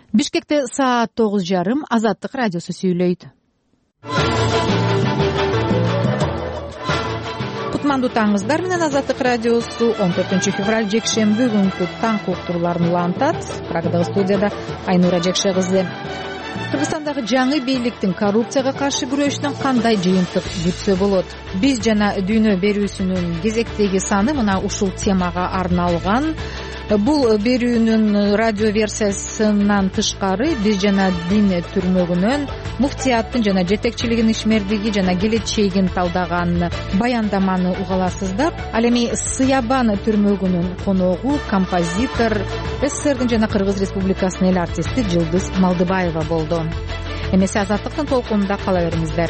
Бишкекте саат 9:30 Азаттык радиосу сүйлөйт. Кутмандуу таңыңыздар менен Азаттык радиосу 14 февраль жекшемби күнкү таң уктурууларын улантат. Прагадагы студияда Айнура Жекше кызы. Кыргызстандагы жаңы бийликтин коррупцияга каршы күрөшүнөн кандай жыйынтык күтсө болот? Биз жана дүйнө берүүсүнүн кезектеги саны мына ушул темага арналган. Бул берүүнүн радио версиясынан тышкары биз жана дин түрмөгүнөн муфтияттын жана жетекчилигинин ишмердиги жана келечегин талдаган баяндаманы уга аласыздар. Ал эми Сыябан түрмөгүнүн коногу композитор СССРдин жана Кыргыз Республикасынын эл артисти Жылдыз Малдыбаева болду. Эмесе Азаттыктын толкунунда кала бериңиздер.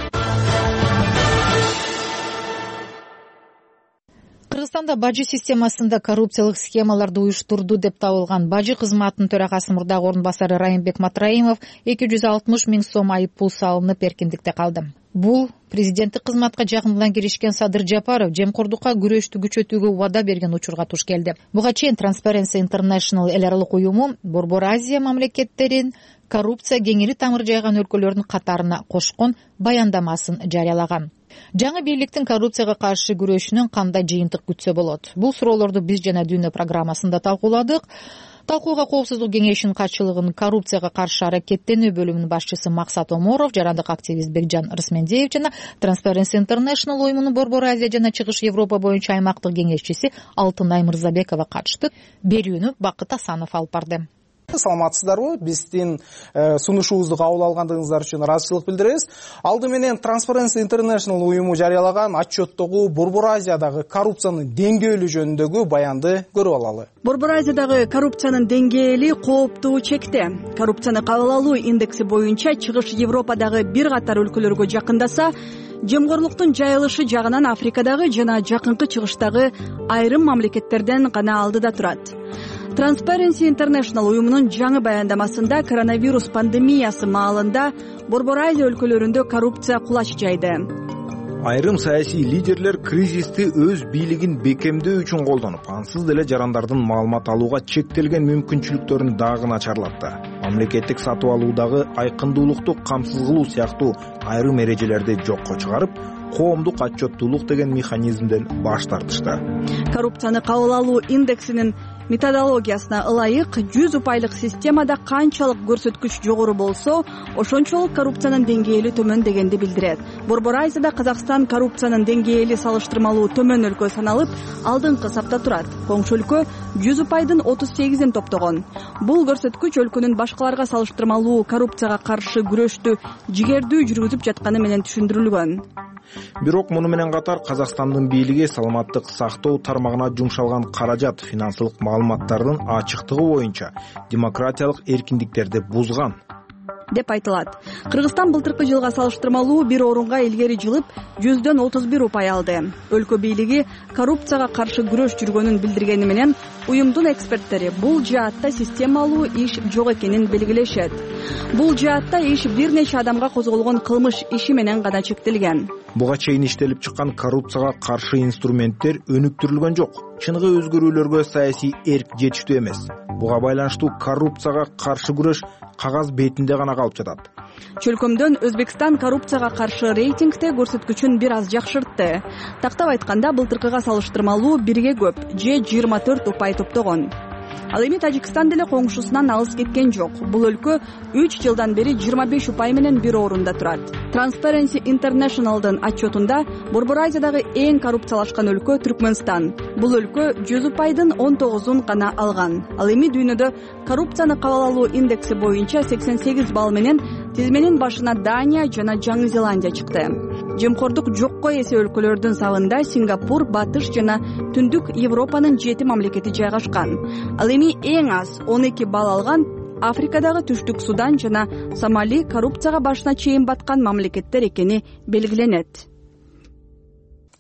Кыргызстанда бажы системасында коррупциялык схемаларды уюштурду деп табылган бажы кызматынын төрагасы мурдагы орун басары Райымбек Матраимов 260 миң сом айып пул салынып эркиндикте калды. Бул президенттик кызматка жакындан киришкен Садыр Жапаров жемкордукка күрөштү күчөтүүгө убада берген учурга туш келди. Буга чейин Transparency International эл аралык уюму Борбор Азия мамлекеттерин коррупция кеңири тамыр жайган өлкөлөрдүн катарына кошкон баяндамасын жарыялаган. Жаңы бийликтин коррупцияга каршы күрөшүнөн кандай жыйынтык күтсө болот? Бул суроолорду биз жана дүйнө программасында талкууладык. Талкууга Коопсуздук кеңешинин катчылыгынын коррупцияга каршы аракеттенүү бөлүмүнүн башчысы Максат Оморов, жарандык активист Бекжан Рысмендиев жана Transparency International уюмунун Борбор Азия жана Чыгыш Европа боюнча аймактык кеңешчиси Алтынай Мырзабекова катышты. Берүүнү Бакыт Асанов алып барды. Саламатсыздарбы? Биздин сунушубузду кабыл алгандыгыңыздар үчүн ыраазычылык билдиребиз. Алды менен Transparency International уюму жарыялаган отчеттогу Борбор Азиядагы коррупциянын деңгээли жөнүндөгү баянды көрүп алалы. Борбор Азиядагы коррупциянын деңгээли кооптуу чекте. Коррупцияны кабыл алуу индекси боюнча Чыгыш Европадагы бир катар өлкөлөргө жакындаса, жемгорлуктун жайылышы жагынан Африкадагы жана жакынкы чыгыштагы айрым мамлекеттерден гана алдыда турат. Transparency International уюмунун жаңы баяндамасында коронавирус пандемиясы маалында Борбор Азия өлкөлөрүндө коррупция кулач жайды. Айрым саясий лидерлер кризисти өз бийлигин бекемдөө үчүн колдонуп, ансыз деле жарандардын маалымат алууга чектелген мүмкүнчүлүктөрүн дагы начарлатты. Мамлекеттик сатып алуудагы айкындуулукту камсыз кылуу сыяктуу айрым эрежелерди жокко чыгарып, коомдук отчеттуулук деген механизмден баш тартышты. Коррупцияны кабыл алуу индексинин методологиясына ылайык 100% системада канчалык көрсөткүч жогору болсо, ошончолук коррупциянын деңгээли төмөн дегенди билдирет. Борбор Азияда Казакстан коррупциянын деңгээли салыштырмалуу төмөн өлкө саналып, алдыңкы сапта турат. Коңшу өлкө 100%дын 38-ин топтогон. Бул көрсөткүч өлкөнүн башкаларга салыштырмалуу коррупцияга каршы күрөштү жигердүү жүргүзүп жатканы менен түшүндүрүлгөн. Бирок муну менен катар Казакстандын бийлиги саламаттык сактоо тармагына жумшалган каражат финансылык маалыматтардын ачыктыгы боюнча демократиялык эркиндиктерди бузган деп айтылат. Кыргызстан былтыркы жылга салыштырмалуу бир орунга илгери жылып 100-31 упай алды. Өлкө бийлиги коррупцияга каршы күрөш жүргөнүн билдиргени менен уюмдун эксперттери бул жаатта системалуу иш жок экенин белгилешет. Бул жаатта иш бир нече адамга козголгон кылмыш иши менен гана чектелген. Буга чейин иштелип чыккан коррупцияга каршы инструменттер өнүктүрүлгөн жок. Чыныгы өзгөрүүлөргө саясий эрк жетиштүү эмес. Буга байланыштуу коррупцияга каршы күрөш кагаз бетинде гана калып жатат. Чөлкөмдөн Өзбекстан коррупцияга каршы рейтингте көрсөткүчүн бир аз жакшыртты. Тактап айтканда, былтыркыга салыштырмалуу бирге көп, же 24 упай топтогон. Ал эми Тажикстан деле коңшусунан алыс кеткен жок. Бул өлкө 3 жылдан бери 25 упай менен бир орунда турат. Transparency International'дын отчетунда Борбор Азиядагы эң коррупциялашкан өлкө Түркмөнстан. Бул өлкө 100 упайдын 19-ун гана алган. Ал эми дүйнөдө коррупцияны кабыл алуу индекси боюнча 88 балл менен тизменин башына Дания жана Жаңы Зеландия чыкты. Жемкордук жокко эсе өлкөлөрдүн сабында Сингапур, Батыш жана Түндүк Европанын 7 мамлекети жайгашкан. Ал эми эң аз 12 балл алган Африкадагы Түштүк Судан жана Сомали коррупцияга башына чейин баткан мамлекеттер экени белгиленет.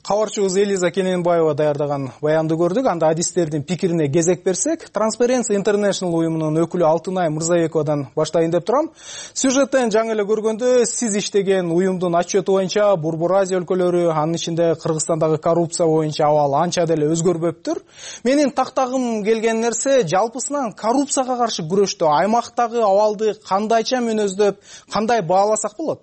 кабарчыбыз Элиза Кененбаева даярдаган баянды көрдүк. Анда адистердин пикирине кезек берсек, Transparency International уюмунун өкүлү Алтынай Мырзабековадан баштайын деп турам. Сюжеттен жаңы эле көргөндө сиз иштеген уюмдун отчету боюнча Борбор Азия өлкөлөрү, анын ичинде Кыргызстандагы коррупция боюнча абал анча деле өзгөрбөптүр. Менин тактагым келген нерсе, жалпысынан коррупцияга каршы күрөштө аймактагы абалды кандайча мүнөздөп, кандай бааласак болот?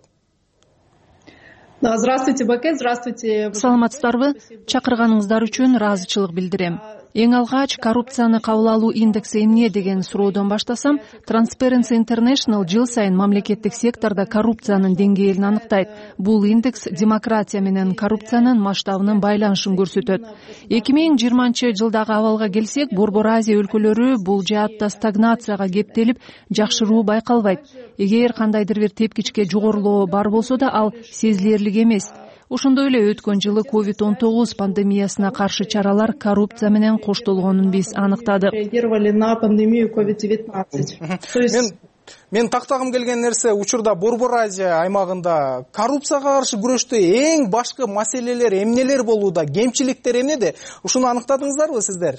Здравствуйте, Баке, здравствуйте. Саламатсыздарбы? Чакырганыңыздар үчүн ыраазычылык билдирем. Эң алгач коррупцияны кабыл алуу индекси эмне деген суроодон баштасам, Transparency International жыл сайын мамлекеттик сектордо коррупциянын деңгээлин аныктайт. Бул индекс демократия менен коррупциянын масштабынын байланышын көрсөтөт. 2020-жылдагы абалга келсек, Борбор Азия өлкөлөрү бул жаатта стагнацияга кептелип, жакшыруу байкалбайт. Эгер кандайдыр бир тепкичке жогорулоо бар болсо да, ал сезилерлик эмес. Ошондой эле өткөн жылы COVID-19 пандемиясына каршы чаралар коррупция менен коштолгонун биз аныктадык. Реагировали на пандемию COVID-19. Мен тактагым келген нерсе, учурда Борбор Азия аймагында коррупцияга каршы күрөштө эң башкы маселелер эмнелер болууда, кемчиликтер эмнеде? Ушуну аныктадыңыздарбы сиздер?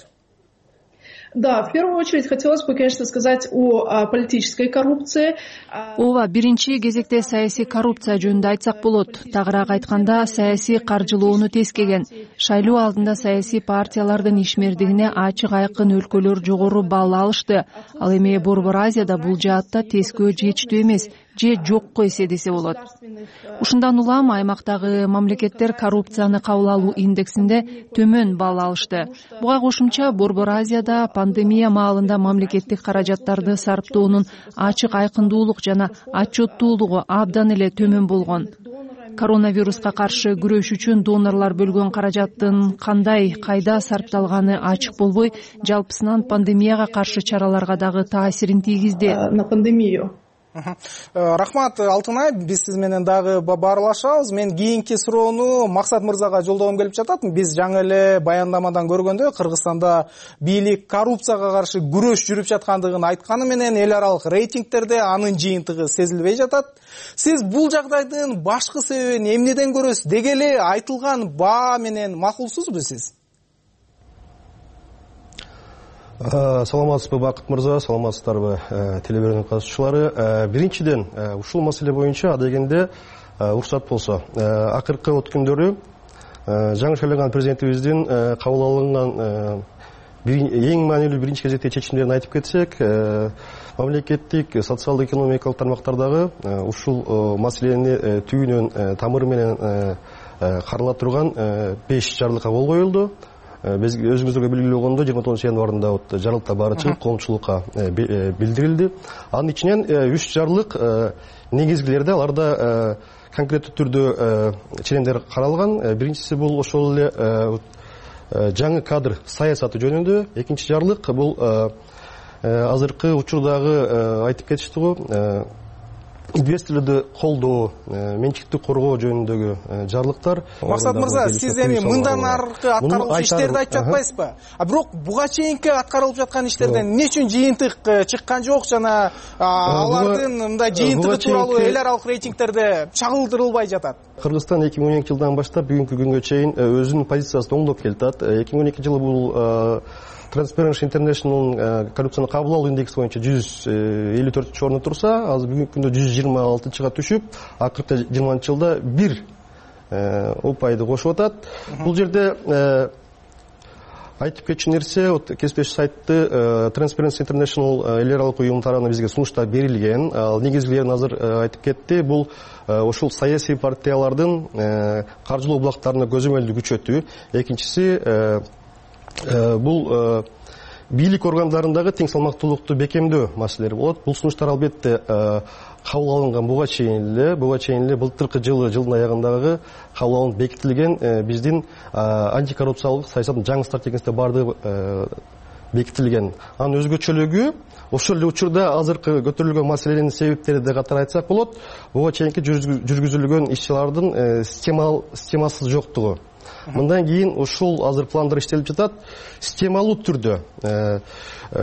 Да, в первую очередь хотелось бы, конечно, сказать о политической коррупции. Ооба, биринчи кезекте саясий коррупция жөнүндө айтсак болот. Тагыраак айтканда, саясий каржылоону тескеген. Шайлоо алдында саясий партиялардын ишмердигине ачык айкын өлкөлөр жогору балл алышты. Ал эми Борбор Азияда бул жаатта тескөө жетиштүү эмес, же жокко эсе десе болот. Ушундан улам аймактагы мамлекеттер коррупцияны кабыл алуу индексинде төмөн балл алышты. Буга кошумча Борбор Азияда пандемия маалында мамлекеттик каражаттарды сарптоонун ачык айкындуулук жана отчеттуулугу абдан эле төмөн болгон. Коронавируска каршы күрөш үчүн донорлор бөлгөн каражаттын кандай, кайда сарпталганы ачык болбой, жалпысынан пандемияга каршы чараларга дагы таасирин тийгизди. На пандемию. Рахмат, Алтынай, биз сиз менен дагы баарлашабыз. Мен кийинки суроону Максат мырзага жолдогум келип жатат. Биз жаңы эле баяндамадан көргөндө Кыргызстанда бийлик коррупцияга каршы күрөш жүрүп жаткандыгын айтканы менен эл аралык рейтингтерде анын жыйынтыгы сезилбей жатат. Сиз бул жагдайдын башкы себебин эмнеден көрөсүз? Деги эле айтылган баа менен макулсузбу сиз? Саламатсызбы Бакыт мырза, саламатсыздарбы телеберүүнүн катышуучулары. Биринчиден, ушул маселе боюнча адегенде уруксат болсо, акыркы күндөрү жаңы шайланган президентибиздин кабыл алынган эң маанилүү биринчи кезектеги чечимдерин айтып кетсек, мамлекеттик социалдык экономикалык тармактардагы ушул маселени түбүнөн тамыры менен карала турган 5 жарлыкка кол коюлду. Биз өзүңүздөргө белгилүү болгондо 29 январында жарлыкта баары чыгып коомчулукка билдирилди. Анын ичинен 3 жарлык негизгилерде, аларда конкреттүү түрдө ченемдер каралган. Биринчиси бул ошол эле жаңы кадр саясаты жөнүндө. Экинчи жарлык бул азыркы учурдагы айтып кетишти го, инвесторлорду колдоо, менчиктик коргоо жөнүндөгү жарлыктар. Максат мырза, сиз эми мындан аркы аткарылган иштерди айтып жатпайсызбы? Бирок буга чейинки аткарылып жаткан иштерден эмне үчүн жыйынтык чыккан жок жана алардын мындай жыйынтыгы тууралуу эл аралык рейтингтерде чагылдырылбай жатат? Кыргызстан 2012 жылдан баштап бүгүнкү күнгө чейин өзүнүн позициясын оңдоп келатат. 2012 жылы бул Transparency International коррупцияны кабыл алуу индекси боюнча 154 орунда турса, азыр бүгүнкү күндө 126-га түшүп, акыркы 20-жылда 1 упайды кошуп атат. Бул жерде айтып кетчү нерсе, кесиптеш сайтты Transparency International эл аралык уюм тарабынан бизге сунуштар берилген. Ал негизгилерин азыр айтып кетти. Бул ошол саясий партиялардын каржылоо булактарына көзөмөлдү күчөтүү. Экинчиси бул бийлик органдарындагы тең салмактуулукту бекемдөө маселелери болот. Бул сунуштар албетте кабыл алынган буга чейин эле былтыркы жылдын аягындагы кабыл алынып бекитилген биздин антикоррупциялык саясаттын жаңы стратегиясында бардыгы бекитилген. Анын өзгөчөлүгү ошол эле учурда азыркы көтөрүлгөн маселенин себептери де катары айтсак болот. Буга чейинки жүргүзүлгөн иш-чаралардын системасыз жоктугу. Мындан кийин ушул азыр пландар иштелип жатат. Системалуу түрдө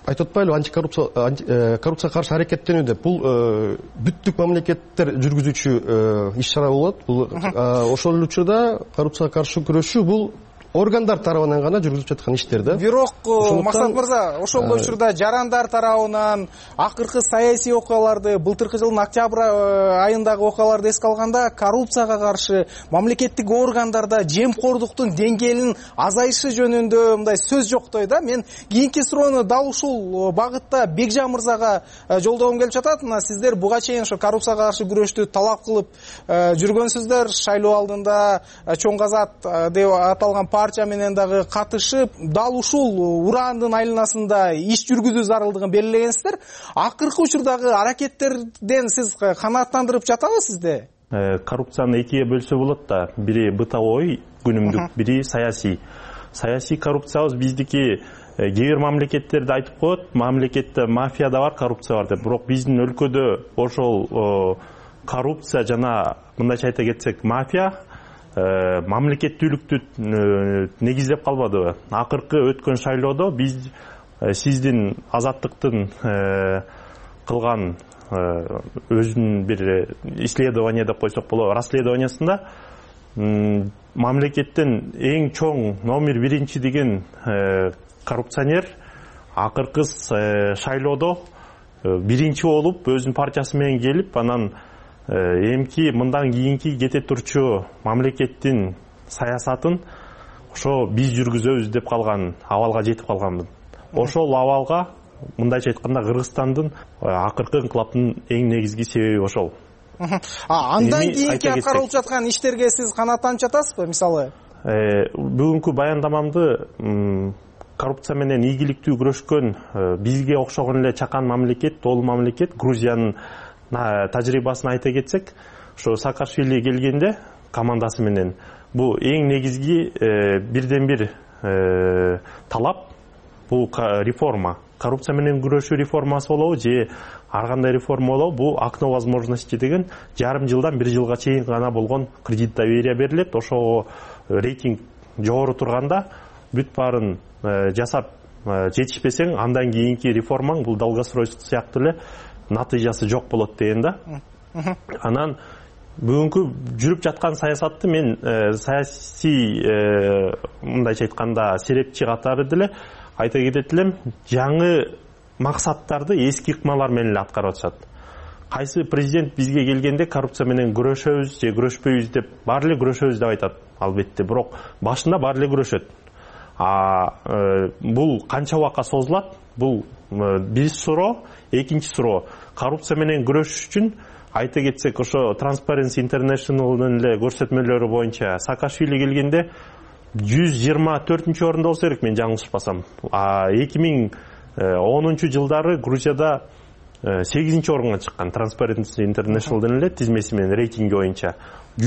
айтып атпайлыбы коррупцияга каршы аракеттенүү деп, бул бүттүк мамлекеттер жүргүзүүчү иш чара болот. Бул ошол эле учурда коррупцияга каршы күрөшүү бул органдар тарабынан гана жүргүзүлүп жаткан иштер да. Бирок Максат мырза, ошол учурда жарандар тарабынан акыркы саясий окуяларды, былтыркы жылдын октябрь айындагы окуяларды эске алганда, коррупцияга каршы мамлекеттик органдарда жемкордуктун деңгээлинин азайышы жөнүндө мындай сөз жоктой да. Мен кийинки суроону дал ушул багытта Бекжан мырзага жолдогум келип жатат. Мына сиздер буга чейин ошо коррупцияга каршы күрөштү талап кылып жүргөнсүздөр. Шайлоо алдында Чоң Казак деп аталган партия менен дагы катышып, дал ушул урандын айланасында иш жүргүзүү зарылдыгын белгилегенсиздер. Акыркы учурдагы аракеттерден сиз канааттандырып жатабы сизде? Коррупцияны экиге бөлсө болот да. Бири бытовой, күнүмдүк, бири саясий. Саясий коррупциябыз биздики кээ бир мамлекеттерде айтып коет, мамлекетте мафия да бар, коррупция бар деп. Бирок биздин өлкөдө ошол коррупция жана мындайча айта кетсек мафия мамлекеттүүлүктү негиздеп калбадыбы? Акыркы өткөн шайлоодо биз сиздин Азаттыктын кылган өзүнүн бир исследование деп койсок болот, расследованиясында мамлекеттин эң чоң номер 1 деген коррупционер акыркы шайлоодо биринчи болуп өзүнүн партиясы менен келип, анан эмки мындан кийинки кете турчу мамлекеттин саясатын ошо биз жүргүзөбүз деп калган абалга жетип калганбыз. Ошол абалга мындайча айтканда Кыргызстандын акыркы инкылаптын эң негизги себеби ошол. Андан кийинки аткарылып жаткан иштерге сиз канааттанып жатасызбы? Мисалы, бүгүнкү баяндамамды коррупция менен ийгиликтүү күрөшкөн бизге окшогон эле чакан мамлекет, тоолуу мамлекет Грузиянын тажрыйбасын айта кетсек, ошо Саакашвили келгенде командасы менен бул эң негизги бирден бир талап бул реформа. Коррупция менен күрөшүү реформасы болобу же ар кандай реформа болобу, бул окно возможности деген жарым жылдан 1 жылга чейин гана болгон кредит доверия берилет. Ошого рейтинг жогору турганда бүт баарын жасап жетишпесең, андан кийинки реформаң бул долгосрочный сыяктуу эле натыйжасы жок болот деген да. Анан бүгүнкү жүрүп жаткан саясатты мен саясий мындайча айтканда серепчи катары деле айта кетет элем, жаңы максаттарды эски ыкмалар менен эле аткарып атышат. Кайсы президент бизге келгенде коррупция менен күрөшөбүз же күрөшпөйбүз деп, баары эле күрөшөбүз деп айтат, албетте. Бирок башында баары эле күрөшөт. Бул канча убакка созулат? Бул бир суроо. Экинчи суроо, коррупция менен күрөшүш үчүн айта кетсек, ошо Transparency International'дын эле көрсөтмөлөрү боюнча Саакашвили келгенде 124-орунда болсо керек, мен жаңылышпасам. 2010 жылдары Грузияда 8-орунга чыккан Transparency International'дын эле тизмеси менен рейтинги боюнча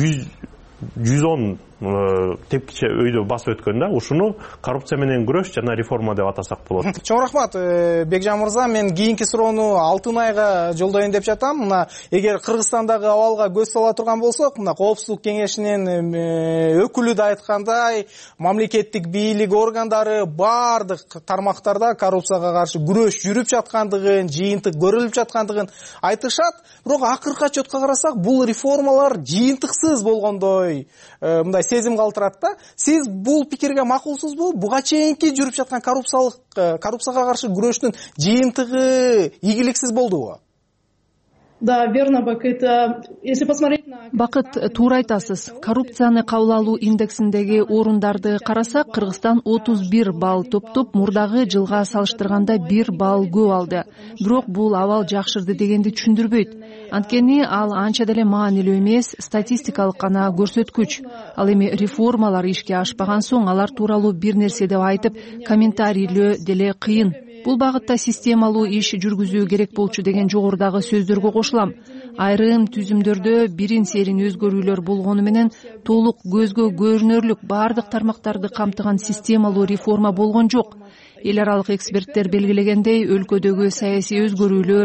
110 тепкиче өйдө басып өткөн да. Ушуну коррупция менен күрөш жана реформа деп атасак болот. Чоң рахмат Бекжан мырза. Мен кийинки суроону Алтын айга жолдоюн деп жатам. Мына эгер Кыргызстандагы абалга көз сала турган болсок, мына Коопсуздук кеңешинин өкүлү да айткандай, мамлекеттик бийлик органдары бардык тармактарда коррупцияга каршы күрөш жүрүп жаткандыгын, жыйынтык көрүлүп жаткандыгын айтышат. Бирок акыркы отчетко карасак, бул реформалар жыйынтыксыз болгондой мындай сезим калтырат да. Сиз бул пикирге макулсузбу? Буга чейинки жүрүп жаткан коррупцияга каршы күрөштүн жыйынтыгы ийгиликсиз болдубу? Да, верно, Бакыт. Если посмотреть на... Бакыт, туура айтасыз. Коррупцияны кабыл алуу индексиндеги орундарды карасак, Кыргызстан 31 балл топтоп, мурдагы жылга салыштырганда 1 балл көп алды. Бирок бул абал жакшырды дегенди түшүндүрбөйт. Анткени ал анча деле маанилүү эмес, статистикалык гана көрсөткүч. Ал эми реформалар ишке ашпаган соң алар тууралуу бир нерсе деп айтып, комментарийлөө деле кыйын. Бул багытта системалуу иш жүргүзүү керек болчу деген жогорудагы сөздөргө кошулам. Айрым түзүмдөрдө бирин серин өзгөрүүлөр болгону менен толук көзгө көрүнөрлүк бардык тармактарды камтыган системалуу реформа болгон жок. Эл аралык эксперттер белгилегендей, өлкөдөгү саясий өзгөрүүлөр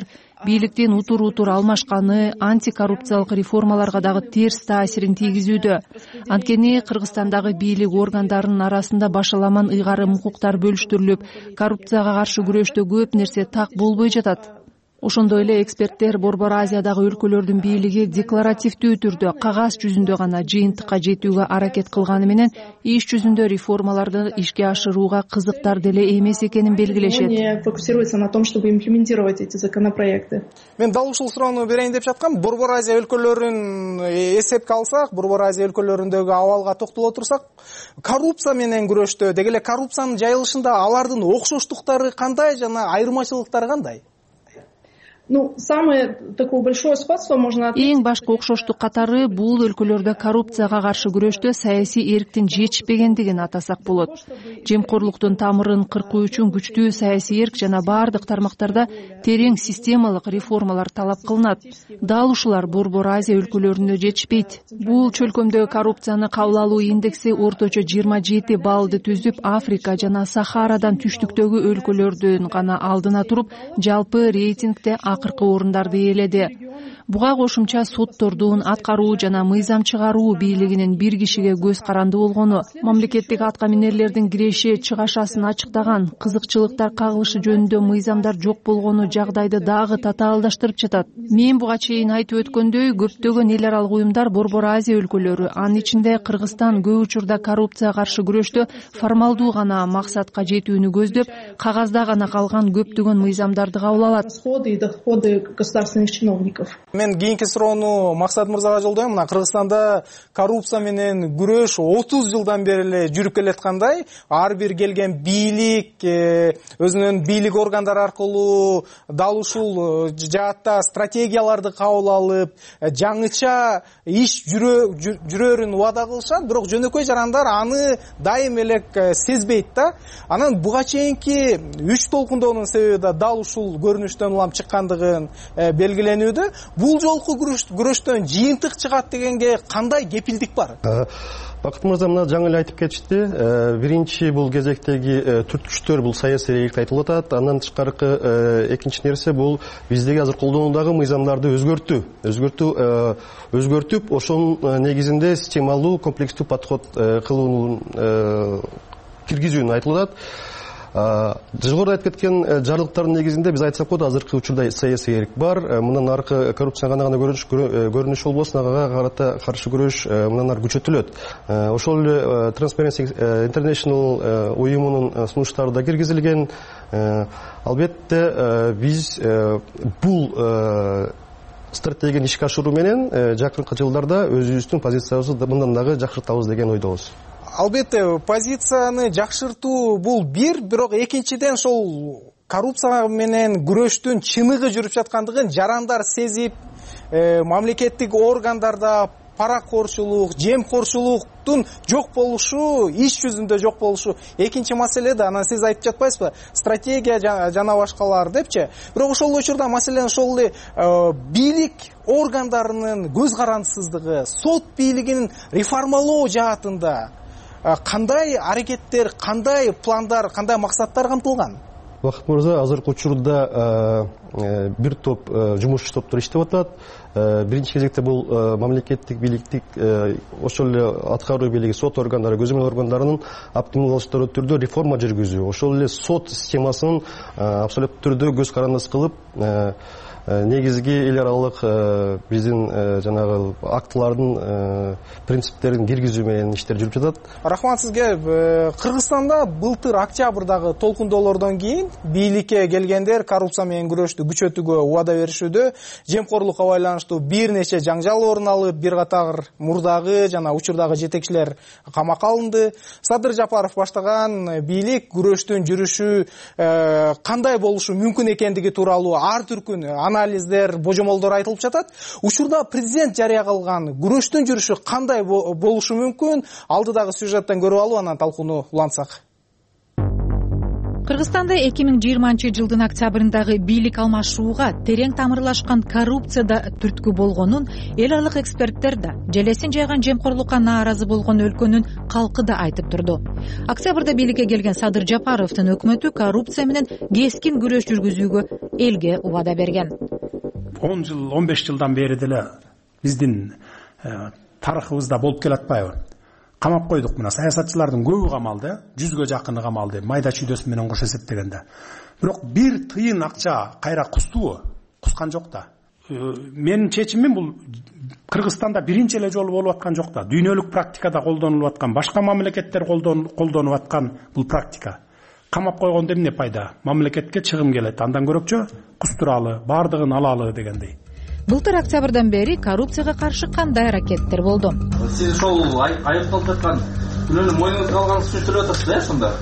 бийликтин утур алмашканы антикоррупциялык реформаларга дагы терс таасирин тийгизүүдө. Анткени Кыргызстандагы бийлик органдарынын арасында башаламан ыйгарым укуктар бөлүштүрүлүп, коррупцияга каршы күрөштө көп нерсе так болбой жатат. Ошондой эле эксперттер Борбор Азиядагы өлкөлөрдүн бийлиги декларативдүү түрдө кагаз жүзүндө гана жыйынтыкка жетүүгө аракет кылганы менен иш жүзүндө реформаларды ишке ашырууга кызыктар деле эмес экенин белгилешет. Не фокусируется на том, чтобы имплементировать эти законопроекты. Мен дал ушул суроону берейин деп жаткам. Борбор Азия өлкөлөрүн эсепке алсак, Борбор Азия өлкөлөрүндөгү абалга токтоло турсак, коррупция менен күрөштө, деги эле коррупциянын жайылышында алардын окшоштуктары кандай жана айырмачылыктары кандай? Самое такое большое сходство можно отметить. Эң башкы окшоштук катары бул өлкөлөрдө коррупцияга каршы күрөштө саясий эрктин жетишпегендигин атасак болот. Жемкорлуктун тамырын кыркуу үчүн күчтүү саясий эрк жана бардык тармактарда терең системалык реформалар талап кылынат. Дал ушулар Борбор Азия өлкөлөрүндө жетишпейт. Бул чөлкөмдөгү коррупцияны кабыл алуу индекси орточо 27 баллды түзүп, Африка жана Сахарадан түштүктөгү өлкөлөрдүн гана алдына туруп, жалпы рейтингде акыркы орундарды ээледи. Буга кошумча соттордун аткаруу жана мыйзам чыгаруу бийлигинин бир кишиге көз каранды болгону, мамлекеттик атка минерлердин киреше чыгашасын ачыктаган, кызыкчылыктар кагылышы жөнүндө мыйзамдар жок болгону жагдайды дагы татаалдаштырып жатат. Мен буга чейин айтып өткөндөй, көптөгөн эл аралык уюмдар Борбор Азия өлкөлөрү, анын ичинде Кыргызстан көп учурда коррупцияга каршы күрөштө формалдуу гана максатка жетүүнү көздөп, кагазда гана калган көптөгөн мыйзамдарды кабыл алат. Доходы государственных чиновников. Мен кийинки суроону Максат мырзага жолдойм. Мына Кыргызстанда коррупция менен күрөш 30 жылдан бери эле жүрүп келаткандай, ар бир келген бийлик өзүнүн бийлик органдары аркылуу дал ушул жаатта стратегияларды кабыл алып, жаңыча иш жүрөрүн убада кылышат, бирок жөнөкөй жарандар аны дайым эле сезбейт да. Анан буга чейинки 3 толкундоонун себеби да дал ушул көрүнүштөн улам чыккандыгын белгиленүүдө. Бул жолку күрөштөн жыйынтык чыгат дегенге кандай кепилдик бар? Бакыт мырза мына жаңы эле айтып кетишти. Биринчи бул кезектеги түрткүчтөр бул саясий эркти айтылып атат. Андан тышкаркы экинчи нерсе бул биздеги азыр колдонуудагы мыйзамдарды өзгөртүп, ошонун негизинде системалуу комплекстүү подход кылуунун киргизүүнү айтылып атат. Жогоруда айтып кеткен жарлыктардын негизинде биз айтсак болот, азыркы учурда саясий эрк бар. Мындан аркы коррупцияга кандай көрүнүш болбосун, ага карата каршы күрөш мындан ары күчөтүлөт. Ошол эле Transparency International уюмунун сунуштары да киргизилген. Албетте биз бул стратегияны ишке ашыруу менен жакынкы жылдарда өзүбүздүн позициябызды мындан дагы жакшыртабыз деген ойдобуз. Албетте, позицияны жакшыртуу бул бирок экинчиден ошол коррупция менен күрөштүн чыныгы жүрүп жаткандыгын жарандар сезип, мамлекеттик органдарда паракорчулук, жемкорчулуктун жок болушу, иш жүзүндө жок болушу экинчи маселе да. Анан сиз айтып жатпайсызбы, стратегия жана башкалар депчи. Бирок ошол учурда маселен ошол эле бийлик органдарынын көз карандысыздыгы, сот бийлигин реформалоо жаатында кандай аракеттер, кандай пландар, кандай максаттар камтылган? Бакыт мырза, азыркы учурда бир топ жумушчу топтор иштеп атат. Биринчи кезекте бул мамлекеттик бийликтик, ошол эле аткаруу бийлиги, сот органдары, көзөмөл органдарынын оптималдаштору түрдө реформа жүргүзүү, ошол эле сот системасын абсолюттуу түрдө көз карандысы кылып, негизги эл аралык биздин жанагы актылардын принциптерин киргизүү менен иштер жүрүп жатат. Рахмат сизге. Кыргызстанда былтыр октябрдагы толкундоолордон кийин бийликке келгендер коррупция менен күрөштү күчөтүүгө убада беришүүдө. Жемкорлукка байланыштуу бир нече жаңжал орун алып, бир катар мурдагы жана учурдагы жетекчилер камакка алынды. Садыр Жапаров баштаган бийлик күрөштүн жүрүшү кандай болушу мүмкүн экендиги тууралуу ар түркүн анализдер, божомолдор айтылып жатат. Учурда президент жарыя кылган күрөштүн жүрүшү кандай болушу мүмкүн? Алдыдагы сюжеттен көрүп алып, анан талкууну улантсак. Кыргызстанда 2020-жылдын октябрындагы бийлик алмашууга терең тамырлашкан коррупцияда түрткү болгонун эл аралык эксперттер да, желесин жайган жемкорлукка нааразы болгон өлкөнүн калкы да айтып турду. Октябрда бийликке келген Садыр Жапаровдун өкмөтү коррупция менен кескин күрөш жүргүзүүгө элге убада берген. 10 жыл 15 жылдан бери деле биздин тарыхыбызда болуп келатпайбы? Камап койдук, мына саясатчылардын көбү камалды, 100ге жакыны камалды, майда чүйдөсү менен кош эсептегенде. Бирок бир тыйын акча кайра кустубу? Кускан жок да. Менин чечимим бул Кыргызстанда биринчи эле жолу болуп аткан жок да. Дүйнөлүк практикада колдонулуп аткан, башка мамлекеттер колдонуп аткан бул практика. Камап койгондо эмне пайда? Мамлекетке чыгым келет. Андан көрөкчө кустуралы, бардыгын алалы дегендей. Былтыр октябрдан бери коррупцияга каршы кандай аракеттер болду? Сиз ошол айыпталып жаткан күнөөнү мойнуңузга алганыңызды түшүндүрүп атасыз да ошондо?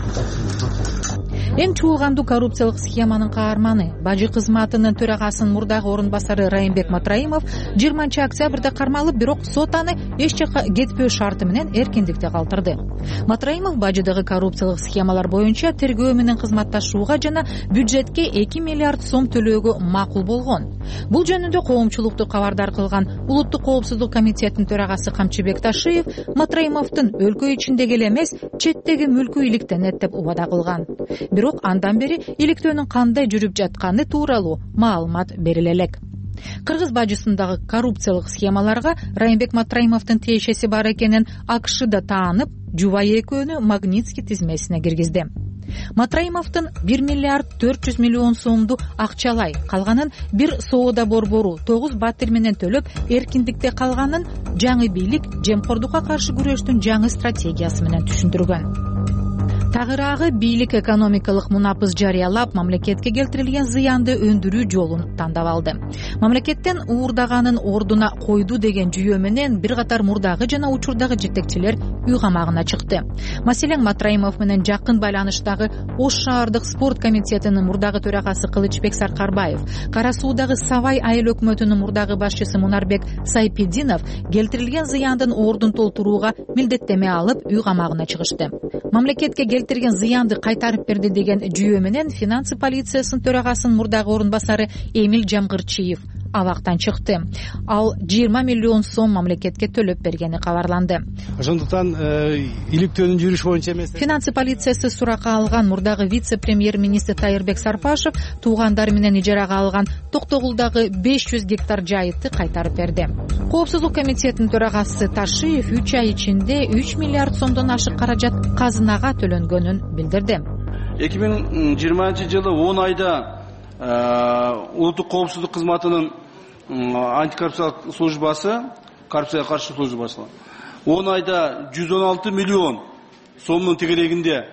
Эң чуулгандуу коррупциялык схеманын каарманы бажы кызматынын төрагасынын мурдагы орун басары Райымбек Матраимов 20 октябрда кармалып, бирок сот аны эч жакка кетпөө шарты менен эркиндикте калтырды. Матраимов бажыдагы коррупциялык схемалар боюнча тергөө менен кызматташууга жана бюджетке 2 миллиард сом төлөөгө макул болгон. Бул жөнүндө коомчулукту кабардар кылган Улуттук коопсуздук комитетинин төрагасы Камчыбек Ташиев Матраимовдун өлкө ичиндеги эле эмес, четтеги мүлкү иликтенет деп убада кылган. Бирок андан бери иликтөөнүн кандай жүрүп жатканы тууралуу маалымат бериле элек. Кыргыз бажысындагы коррупциялык схемаларга Райымбек Матраимовдун тиешеси бар экенин АКШда таанып, жубайы экөөнү Магнитский тизмесине киргизди. Матраимовдун 1 миллиард 400 миллион сомду акчалай, калганын бир соода борбору 9 батир менен төлөп, эркиндикте калганын жаңы бийлик жемкордукка каршы күрөштүн жаңы стратегиясы менен түшүндүргөн. Тагыраагы бийлик экономикалык мунапыз жарыялап, мамлекетке келтирилген зыянды өндүрүү жолун тандап алды. Мамлекеттен уурдаганын ордуна койду деген жүйө менен бир катар мурдагы жана учурдагы жетекчилер үй камагына чыкты. Маселен, Матраимов менен жакын байланыштагы Ош шаардык спорт комитетинин мурдагы төрагасы Кылычбек Саркарбаев, Кара Суудагы Савай айыл өкмөтүнүн мурдагы башчысы Мунарбек Сайпидинов келтирилген зыяндын ордун толтурууга милдеттеме алып, үй камагына чыгышты. Мамлекетке келтирген зыянды кайтарып берди деген жүйө менен финансы полициясынын төрагасынын мурдагы орун басары Эмил Жамгырчиев абактан чыкты. Ал 20 миллион сом мамлекетке төлөп бергени кабарланды. Ошондуктан иликтөөнүн жүрүшү боюнча эмес. Финансы полициясы суракка алган мурдагы вице-премьер-министр Тайырбек Сарпашев туугандары менен ижарага алган Токтогулдагы 500 гектар жайытты кайтарып берди. Коопсуздук комитетинин төрагасы Ташиев 3 ай ичинде 3 миллиард сомдон ашык каражат казынага төлөнгөнүн билдирди. 2020 жылы 10 айда Улуттук коопсуздук кызматынын антикоррупциялык службасы, коррупцияга каршы службасы 10 айда 116 миллион сомдун тегерегинде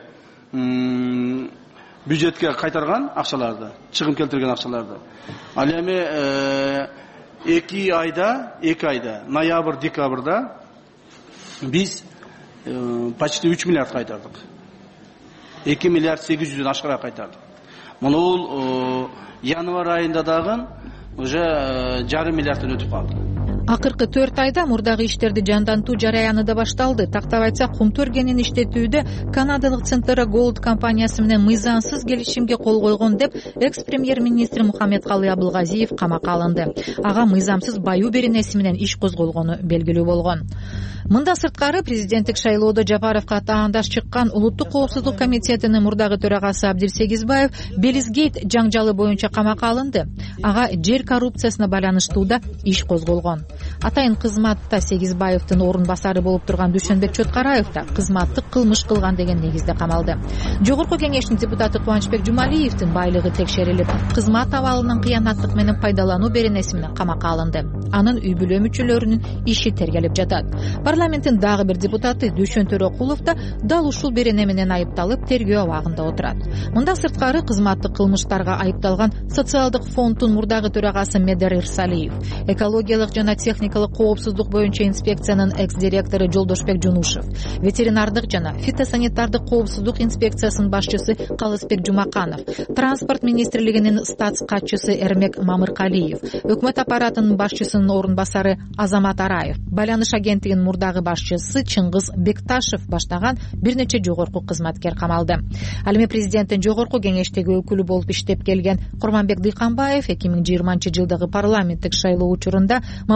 бюджетке кайтарган акчаларды, чыгым келтирген акчаларды. Ал эми 2 айда ноябрь, декабрда биз почти 3 миллиард кайтардык. 2 миллиард 800 ашкара кайтардык. Муну январь айында дагы уже жарым миллиардтан өтүп калды. Акыркы 4 айда мурдагы иштерди жандантуу жараяны да башталды. Тактап айтсак, кумту өргенин иштетүүдө канадалык Centera Gold компаниясы менен мыйзамсыз келишимге кол койгон деп экс-премьер-министр Мухаммедкалы Абылгазиев камакка алынды. Ага мыйзамсыз баю беренеси менен иш козголгону белгилүү болгон. Мындан сырткары президенттик шайлоодо Жапаровго таандаш чыккан Улуттук коопсуздук комитетинин мурдагы төрагасы Абдирсегизбаев Белизгейт жаңжалы боюнча камакка алынды. Ага жер коррупциясына байланыштуу да иш козголгон. Атайын кызматта Сегизбаевдин орун басары болуп турган Дүйшөнбек Чоткараев да кызматтык кылмыш кылган деген негизде камалды. Жогорку кеңештин депутаты Кубанычбек Жумалиевдин байлыгы текшерилип, кызмат абалынан кыянаттык менен пайдалануу беренеси менен камакка алынды. Анын үй бүлө мүчөлөрүнүн иши тергелип жатат. Парламенттин дагы бир депутаты Дүйшөн Төрөкулов да дал ушул берене менен айыпталып, тергөө абагында отурат. Мындан сырткары кызматтык кылмыштарга айыпталган социалдык фонддун мурдагы төрагасы Медер Ирсалиев, экологиялык жана техникалык коопсуздук боюнча инспекциянын экс-директору Жолдошбек Жунушев, ветеринардык жана фитосанитардык коопсуздук инспекциясынын башчысы Калысбек Жумаканов, транспорт министрлигинин статс катчысы Эрмек Мамыркалиев, өкмөт аппаратынын башчысынын орун басары Азамат Араев, байланыш агенттигинин мурдагы башчысы Чыңгыз Бекташев баштаган бир нече жогорку кызматкер камалды. Ал эми президенттин жогорку кеңештеги өкүлү болуп иштеп келген Курманбек Дыйканбаев 2020 жылдагы парламенттик шайлоо учурунда мамлекетти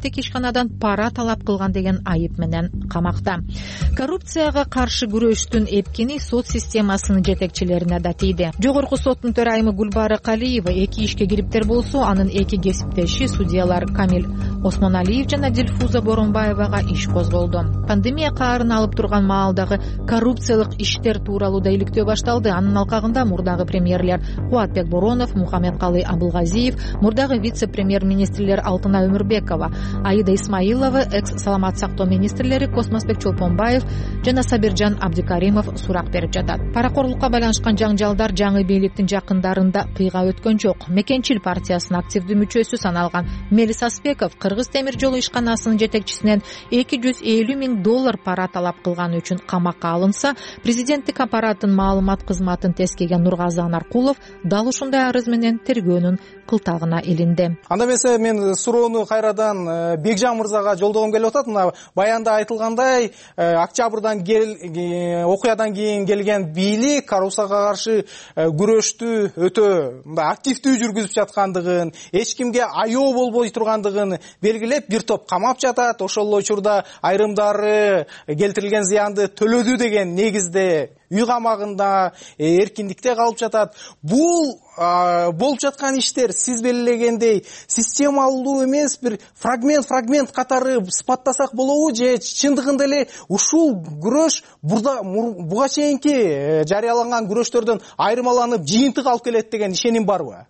мамлекеттик ишканадан пара талап кылган деген айып менен камакта. Коррупцияга каршы күрөштүн эпкини сот системасынын жетекчилерине да тийди. Жогорку соттун төрайымы Гүлбары Калиева 2 ишке кириптер болсо, анын 2 кесиптеши судьялар Камил Осмоналиев жана Дилфуза Боронбаевага иш козголду. Пандемия каарын алып турган маалдагы коррупциялык иштер тууралуу да иликтөө башталды. Анын алкагында мурдагы премьерлер Кубатбек Боронов, Мухаммедкалый Абылгазиев, мурдагы вице-премьер-министрлер Алтынай Өмүрбекова, Аида Исмаилова, экс-саламат сактоо министрлери Космосбек Чолпонбаев жана Сабиржан Абдикаримов сурак берип жатат. Паракорлукка байланышкан жаңжалдар жаңы бийликтин жакындарында кыйга өткөн жок. Мекенчил партиясынын активдүү мүчөсү саналган Мелис Аспеков Кыргыз темир жолу ишканасынын жетекчисинен $250 миң пара талап кылганы үчүн камакка алынса, президенттик аппараттын маалымат кызматын тескеген Нургазы Анаркулов дал ушундай арыз менен тергөөнүн кылтагына илинди. Анда эмесе мен суроону кайрадан Бекжан мырзага жолдогум келип атат. Мына баянда айтылгандай, октябрдан окуядан кийин келген бийлик коррупцияга каршы күрөштү өтө активдүү жүргүзүп жаткандыгын, эч кимге аяоо болбой тургандыгын белгилеп, бир топ камап жатат. Ошол учурда айрымдары келтирилген зыянды төлөдү деген негизде үй камагында, эркиндикте калып жатат. Бул болуп жаткан иштер сиз белгилегендей системалуу эмес, бир фрагмент катары сыпаттасак болобу, же чындыгында эле ушул күрөш буга чейинки жарыяланган күрөштөрдөн айырмаланып жыйынтык алып келет деген ишеним барбы?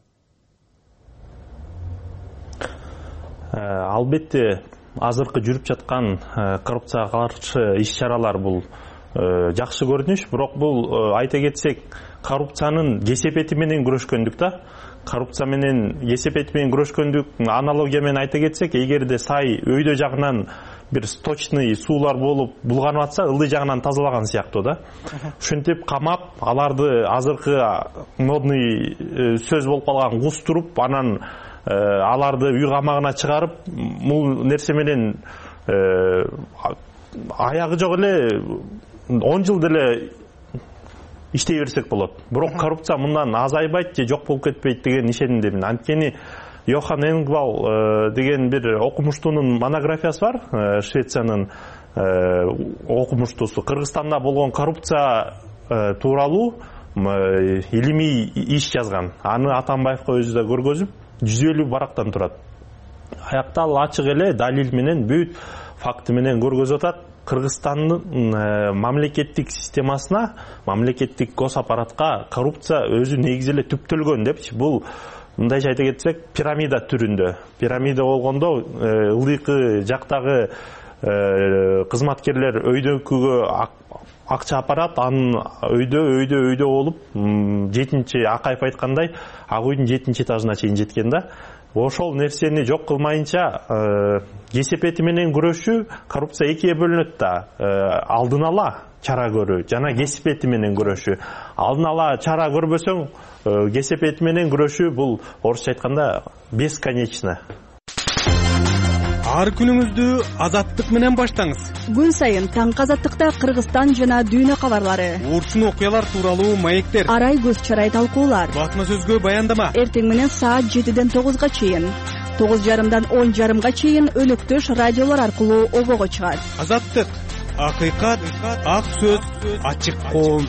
Албетте азыркы жүрүп жаткан коррупцияга каршы иш-чаралар бул жакшы көрүнүш, бирок бул айта кетсек, коррупциянын кесепети менен күрөшкөндүк да. Коррупция менен кесепети менен күрөшкөндүк аналогия менен айта кетсек, эгерде сай өйдө жагынан бир сточный суулар болуп булганып атса, ылдый жагынан тазалаган сыяктуу да. Ушинтип камап, аларды азыркы модный сөз болуп калган кустуруп, анан аларды үй камагына чыгарып, бул нерсе менен аягы жок эле 10 жыл деле иштей берсек болот. Бирок коррупция мындан азайбайт же жок болуп кетпейт деген ишенимдемин. Анткени Йохан Энгвал деген бир окумуштуунун монографиясы бар, Швециянын окумуштуусу. Кыргызстанда болгон коррупция тууралуу илимий иш жазган. Аны Атамбаевка өзү да көргөзүп, 150 барактан турат. Аякта ал ачык эле далил менен, бүт факты менен көргөзүп атат. Кыргызстандын мамлекеттик системасына, мамлекеттик гос аппаратка коррупция өзү негизи эле түптөлгөн деп, бул мындайча айта кетсек, пирамида түрүндө. Пирамида болгондо ылдыйкы жактагы кызматкерлер өйдөкүгө акча апарат, анын өйдө болуп, 7-чи Акаев айткандай, ак үйдүн 7-чи этажына чейин жеткен да. Ошол нерсени жок кылмайынча кесепети менен күрөшүү, коррупция экиге бөлүнөт да. Алдын ала чара көрүү жана кесепети менен күрөшүү. Алдын ала чара көрбөсөң, кесепети менен күрөшүү бул орусча айтканда бесконечно. Ар күнүңүздү азаттык менен баштаңыз. Күн сайын таңкы азаттыкта Кыргызстан жана дүйнө кабарлары. Урчун окуялар тууралуу маектер. Арай көз чарай талкуулар. Басма сөзгө баяндама. Эртең менен саат 7-ден 9-га чейин, 9:30-дан 10:30-га чейин өнөктөш радиолор аркылуу обого чыгат. Азаттык, акыйкат, ак сөз, ачык коом.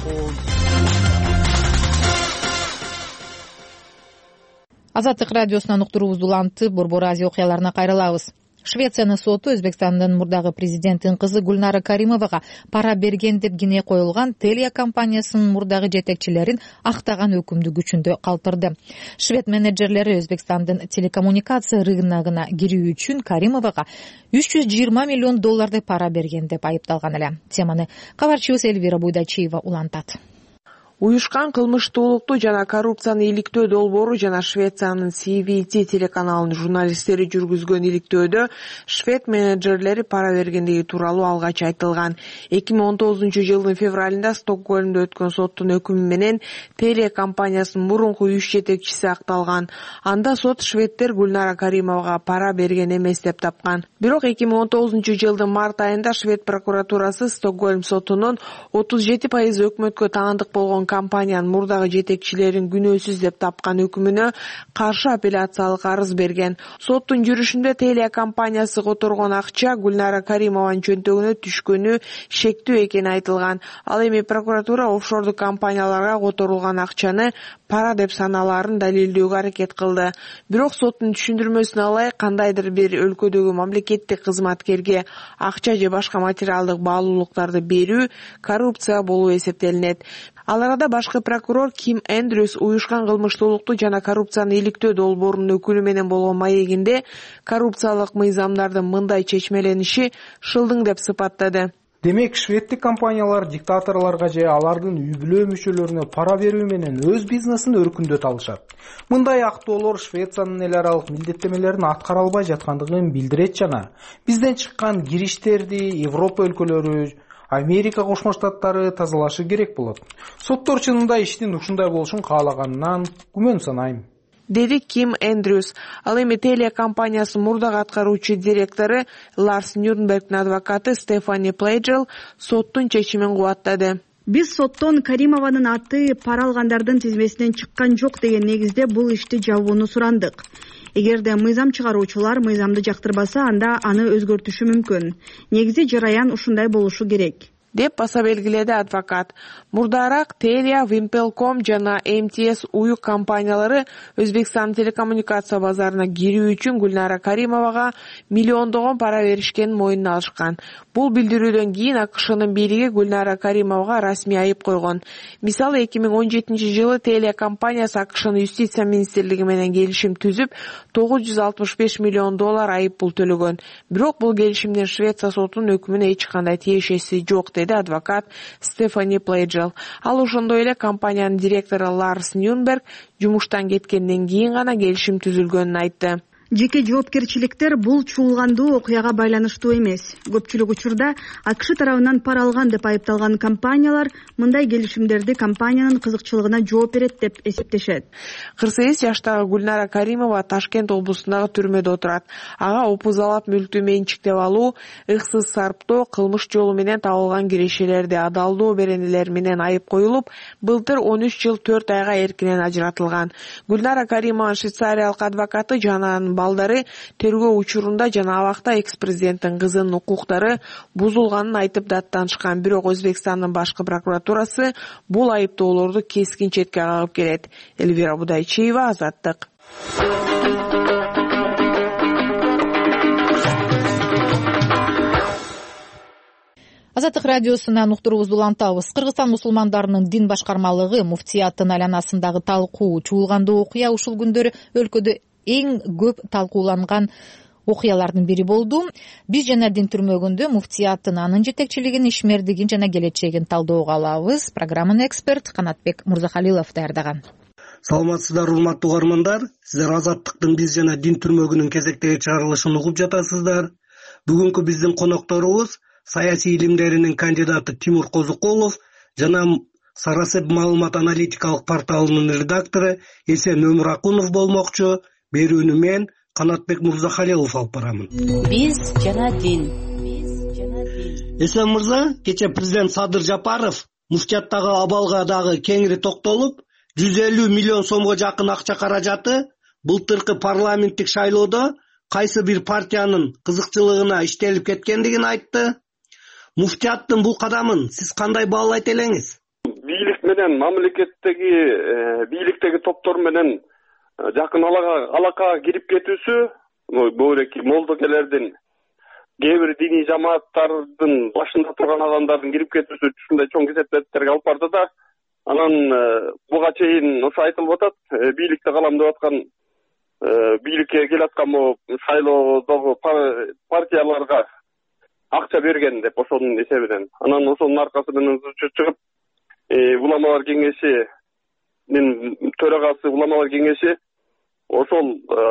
Азаттык радиосунан уктуруубузду улантып, Борбор Азия окуяларына кайрылабыз. Швециянын соту Өзбекстандын мурдагы президентинин кызы Гүлнара Каримовага пара берген деп кине коюлган Telia компаниясынын мурдагы жетекчилерин актаган өкүмдү күчүндө калтырды. Швед менеджерлери Өзбекстандын телекоммуникация рыногуна кирүү үчүн Каримовага $320 миллион пара берген деп айыпталган эле. Теманы кабарчыбыз Эльвира Буйдачиева улантат. Уюшкан кылмыштуулукту жана коррупцияны иликтөө долбоору жана Швециянын CVT телеканалынын журналисттери жүргүзгөн иликтөөдө швед менеджерлери пара бергендиги тууралуу алгач айтылган. 2019-жылдын февралында Стокгольмдо өткөн соттун өкүмү менен Telia компаниясынын мурунку 3 жетекчиси акталган. Анда сот шведтер Гүлнара Каримовага пара берген эмес деп тапкан. Бирок 2019-жылдын март айында швед прокуратурасы Стокгольм сотунун 37% өкмөткө таандык болгон компаниянын мурдагы жетекчилерин күнөөсүз деп тапкан өкүмүнө каршы апелляциялык арыз берген. Соттун жүрүшүндө Telia компаниясы которгон акча Гүлнара Каримованын чөнтөгүнө түшкөнү шектүү экени айтылган. Ал эми прокуратура офшордук компанияларга которулган акчаны пара деп санааларын далилдөөгө аракет кылды. Бирок соттун түшүндүрмөсүнө ылайык кандайдыр бир өлкөдөгү мамлекеттик кызматкерге акча же башка материалдык баалуулуктарды берүү коррупция болуп эсептелинет. Ал арада башкы прокурор Ким Эндрюс уюшкан кылмыштуулукту жана коррупцияны иликтөө долбоорунун өкүлү менен болгон маегинде коррупциялык мыйзамдардын мындай чечмелениши шылдың деп сыпаттады. Демек, шведтик компаниялар диктаторлорго же алардын үй бүлө мүчөлөрүнө пара берүү менен өз бизнесин өркүндөтө алышат. Мындай актоолор Швециянын эл аралык милдеттемелерин аткара албай жаткандыгын билдирет жана бизден чыккан кириштерди Европа өлкөлөрү, Америка Кошмо Штаттары тазалашы керек болот. Соттор чынында иштин ушундай болушун каалаганынан күмөн санайм, деди Ким Эндрюс. Ал эми Telia компаниясынын мурдагы аткаруучу директору Ларс Нюрнбергдин адвокаты Стефани Плейджел соттун чечимин кубаттады. Биз соттон Каримованын аты пара алгандардын тизмесинен чыккан жок деген негизде бул ишти жабууну сурандык. Эгерде мыйзам чыгаруучулар мыйзамды жактырбаса, анда аны өзгөртүшү мүмкүн. Негизи жараян ушундай болушу керек, деп баса белгиледи адвокат. Мурдараак Telia, Wimpel.com жана MTS уюк компаниялары Өзбекстан телекоммуникация базарына кирүү үчүн Гүлнара Каримовага миллиондогон пара беришкенин мойнуна алышкан. Бул билдирүүдөн кийин АКШнын бийлиги Гүлнара Каримовага расмий айып койгон. Мисалы 2017-жылы Telia компаниясы АКШнын юстиция министрлиги менен келишим түзүп, $965 миллион айып пул төлөгөн. Бирок бул келишимден Швеция сотунун өкүмүнө эч кандай тиешеси жок, деди адвокат Стефани Плейджел. Ал ошондой эле компаниянын директору Ларс Нюрнберг жумуштан кеткенден кийин гана келишим түзүлгөнүн айтты. Жеке жоопкерчиликтер бул чуулгандуу окуяга байланыштуу эмес. Көпчүлүк учурда АКШ тарабынан пара алган деп айыпталган компаниялар мындай келишимдерди компаниянын кызыкчылыгына жооп берет деп эсептешет. 48 жаштагы Гүлнара Каримова Ташкент облусундагы түрмөдө отурат. Ага опузалап мүлктү менчиктеп алуу, ыксыз сарптоо, кылмыш жолу менен табылган кирешелерди адалдоо беренелер менен айып коюлуп, былтыр 13 жыл 4 айга эркинен ажыратылган. Гүлнара Каримованын швейцариялык адвокаты жана балдары тергөө учурунда жана абакта экс-президенттин кызынын укуктары бузулганын айтып даттанышкан. Бирок Өзбекстандын башкы прокуратурасы бул айыптоолорду кескин четке кагып келет. Элвира Будайчиева, Азаттык. Азаттык радиосунан уктуруубузду улантабыз. Кыргызстан мусулмандарынын дин башкармалыгы муфтияттын айланасындагы талкуу чуулгандуу окуя ушул күндөрү өлкөдө эң көп талкууланган окуялардын бири болду. Биз жана дин түрмөгүндө муфтияттын анын жетекчилигин, ишмердигин жана келечегин талдөөгө алабыз. Программаны эксперт Канатбек Мурзахалилов даярдаган. Саламатсыздар, урматтуу угармандар. Сиздер Азаттыктын биз жана дин түрмөгүнүн кезектеги чыгарылышын угуп жатасыздар. Бүгүнкү биздин конокторубуз саясий илимдеринин кандидаты Тимур Козукулов жана Сарасеп маалымат аналитикалык порталынын редактору Эсен Өмүракунов болмокчу. Берүүнү мен Канатбек Мурзахалилов алып барамын. Биз жана дин. Эсен мырза, кече президент Садыр Жапаров муфтияттагы абалга дагы кеңири токтолуп, 150 миллион сомго жакын акча каражаты былтыркы парламенттик шайлоодо кайсы бир партиянын кызыкчылыгына иштелип кеткендигин айтты. Муфтияттын бул кадамын сиз кандай баалайт элеңиз? Бийлик менен бийликтеги топтор менен жакын алакага кирип кетүүсү, бөреки молдокелердин, кээ бир диний жамааттардын башында турган адамдардын кирип кетүүсү ушундай чоң кесепеттерге алып барды да, анан буга чейин ошо айтылып атат, бийликте калам деп аткан, бийликке келаткан шайлоодогу партияларга акча берген деп ошонун эсебинен. Анан ошонун аркасы менен чыгып, уламалар кеңешинин төрагасы уламалар кеңеши ошол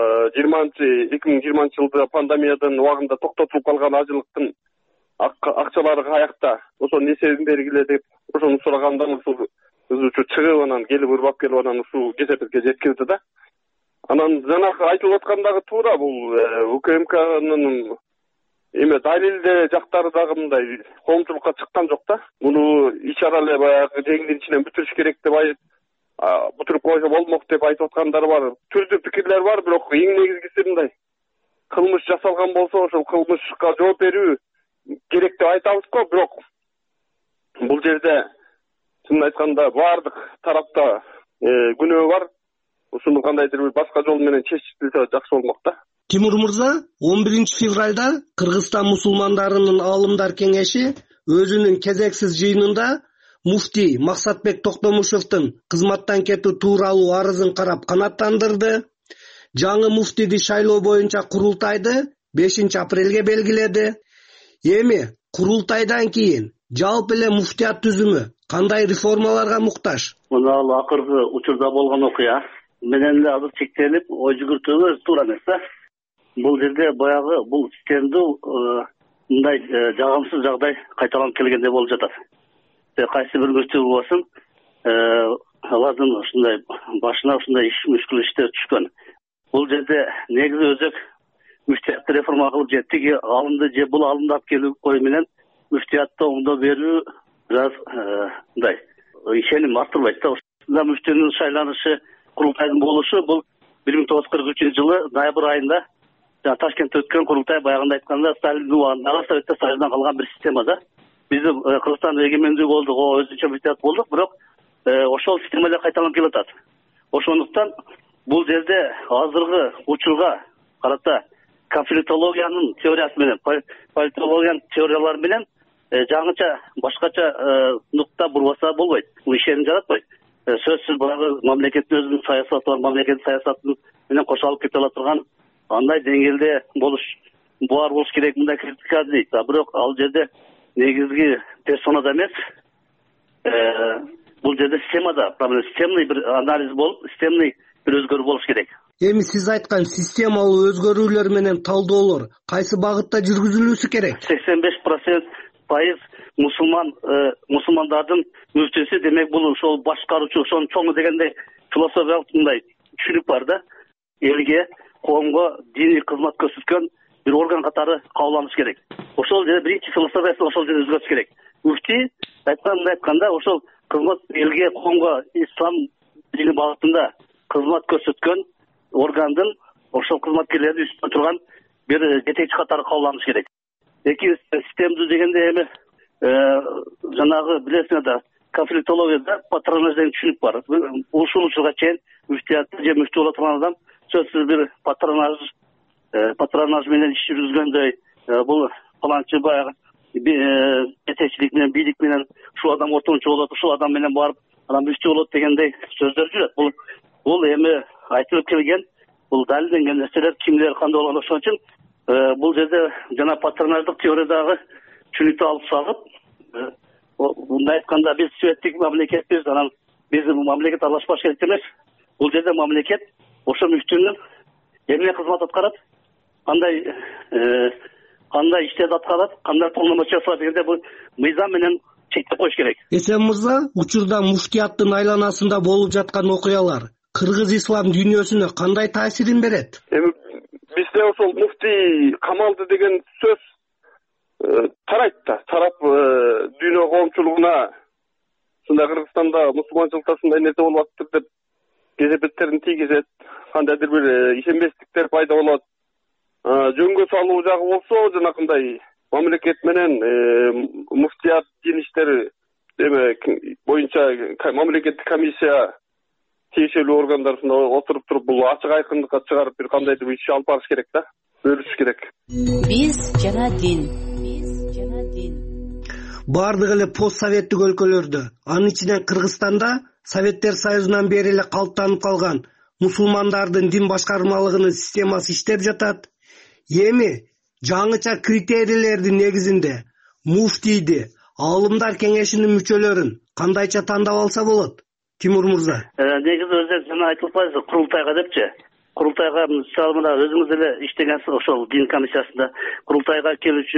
2020 жылда пандемиядан убагында токтотулуп калган ажылыктын акчалары каякта, ошонун эсебин бергиле деп ошону сурагандан ушул чыгып анан келип урбап келип анан ушул кесепетке жеткизди да. Анан жанагы айтылып аткандагы туура, бул УКМКнын эме далилде жактары дагы мындай коомчулукка чыккан жок да. Муну иш ара эле баягы жеңдин ичинен бүтүрүш керек деп бүтүрүп койсо болмок деп айтып аткандар бар. Түрдүү пикирлер бар, бирок эң негизгиси мындай. Кылмыш жасалган болсо, ошол кылмышка жооп берүү керек деп айтабыз го, бирок бул жерде чынын айтканда баардык тарапта күнөө бар. Ушуну кандайдыр бир башка жол менен чечилсе жакшы болмок да. Тимур мырза, 11 февралда Кыргызстан мусулмандарынын аалымдар кеңеши өзүнүн кезексиз жыйынында муфтий Максатбек Токтомушевдин кызматтан кетүү тууралуу арызын карап канааттандырды. Жаңы муфтийди шайлоо боюнча курултайды 5 апрелге белгиледи. Эми курултайдан кийин жалпы эле муфтият түзүмү кандай реформаларга муктаж? Мына акыркы учурда болгон окуя менен эле азыр чектелип ой жүгүртүүгө туура эмес да. Бул жерде баягы бул системдүү мындай жагымсыз жагдай кайталанып келгендей болуп жатат. Кайсы бир муфтий болсун, алардын ушундай башына ушундай мүшкүл иштер түшкөн. Бул жерде негизи өзөк муфтиятты реформа кылып же тиги алымды же бул алымды алып келүү кою менен муфтиятты оңдоо берүү бираз мындай ишеним артырбайт да. Ушунда муфтинин шайланышы, курултайдын болушу бул 1943 жылы ноябрь айында Ташкентте өткөн курултай баягында айтканда Сталиндин убагындагы Советтер Союзунан калган бир система да. Биздин Кыргызстан эгемендүү болдук, өзүнчө муфтият болдук, бирок ошол система эле кайталанып келатат. Ошондуктан бул жерде азыркы учурга карата конфликтологиянын теориясы менен, политологиянын теориялары менен жаңыча башкача нукта бурбаса болбойт. Бул ишеним жаратпайт. Сөзсүз баягы мамлекеттин өзүнүн саясаты бар, мамлекеттин саясаты менен кошо алып кете ала турган андай деңгээлде бар болуш керек, мындай критика дейт. Бирок ал жерде негизги персонада эмес, бул жерде системада, системный бир анализ болуп, системный бир өзгөрүү болуш керек. Эми сиз айткан системалуу өзгөрүүлөр менен талдоолор кайсы багытта жүргүзүлүүсү керек? 85% мусулмандардын мүфтүсү, демек бул ошол башкаруучу, ошонун чоңу дегендей философиялык мындай түшүнүк бар да. Элге, коомго диний кызмат көрсөткөн бир орган катары кабыл керек. Ошол жерде биринчи философиясы ошол жерде өзгөрүш керек. Муфтий айтканда ошол кызмат элге, коомго ислам дини багытында кызмат көрсөткөн органдын ошол кызматкерлердин үстүндө турган бир жетекчи катары кабыл керек. Эки системдүү дегенде эми жанагы билесиңер да, конфликтологияда патронаж деген түшүнүк бар. Ушул учурга чейин муфтиятты же муфтий боло турган адам сөзсүз бир патронаж менен иш жүргүзгөндөй, бул паланчы баягы жетекчилик менен, бийлик менен ушул адам ортомчу болот, ушул адам менен барып анан муфтий болот дегендей сөздөр жүрөт. Бул эми айтылып келген, бул далилденген нерселер кимдер кандай болгон. Ошон үчүн бул жерде жана патронаждык теориядагы түшүнүктү алып салып, мындай айтканда биз светтик мамлекетпиз, анан биздин мамлекет аралашпаш керек эмес. Бул жерде мамлекет ошо муфтинин эмне кызмат аткарат, кандай иштерди аткарат, кандай полномочиясы бар дегенде бул мыйзам менен чектеп коюш керек. Эсен мырза, учурда муфтияттын айланасында болуп жаткан окуялар кыргыз ислам дүйнөсүнө кандай таасирин берет? Эми бизде ошол муфтий камалды деген сөз тарайт да, тарап дүйнө коомчулугуна ушундай Кыргызстанда мусулманчылык ушундай нерсе болуп атыптыр деп кезепеттерин тийгизет, кандайдыр бир ишенбестиктер пайда болот. Жөнгө салуу жагы болсо, жанакындай мамлекет менен муфтият дин иштери боюнча мамлекеттик комиссия тиешелүү органдарында отуруп туруп бул ачык айкындыкка чыгарып бир кандайдыр бир иш алып барыш керек да, бөлүшүш керек. Биз жана дин. Бардык эле постсоветтик өлкөлөрдө, анын ичинен Кыргызстанда Советтер Союзунан бери эле калыптанып калган мусулмандардын дин башкармалыгынын системасы иштеп жатат. Эми жаңыча критерийлердин негизинде муфтийди аалымдар кеңешинин мүчөлөрүн кандайча тандап алса болот? Тимур мырза. Негизи өзү жана айтылпайбы, курултайга депчи. Курултайга мисалы мына өзүңүз эле иштегенсиз ошол дин комиссиясында. Курултайга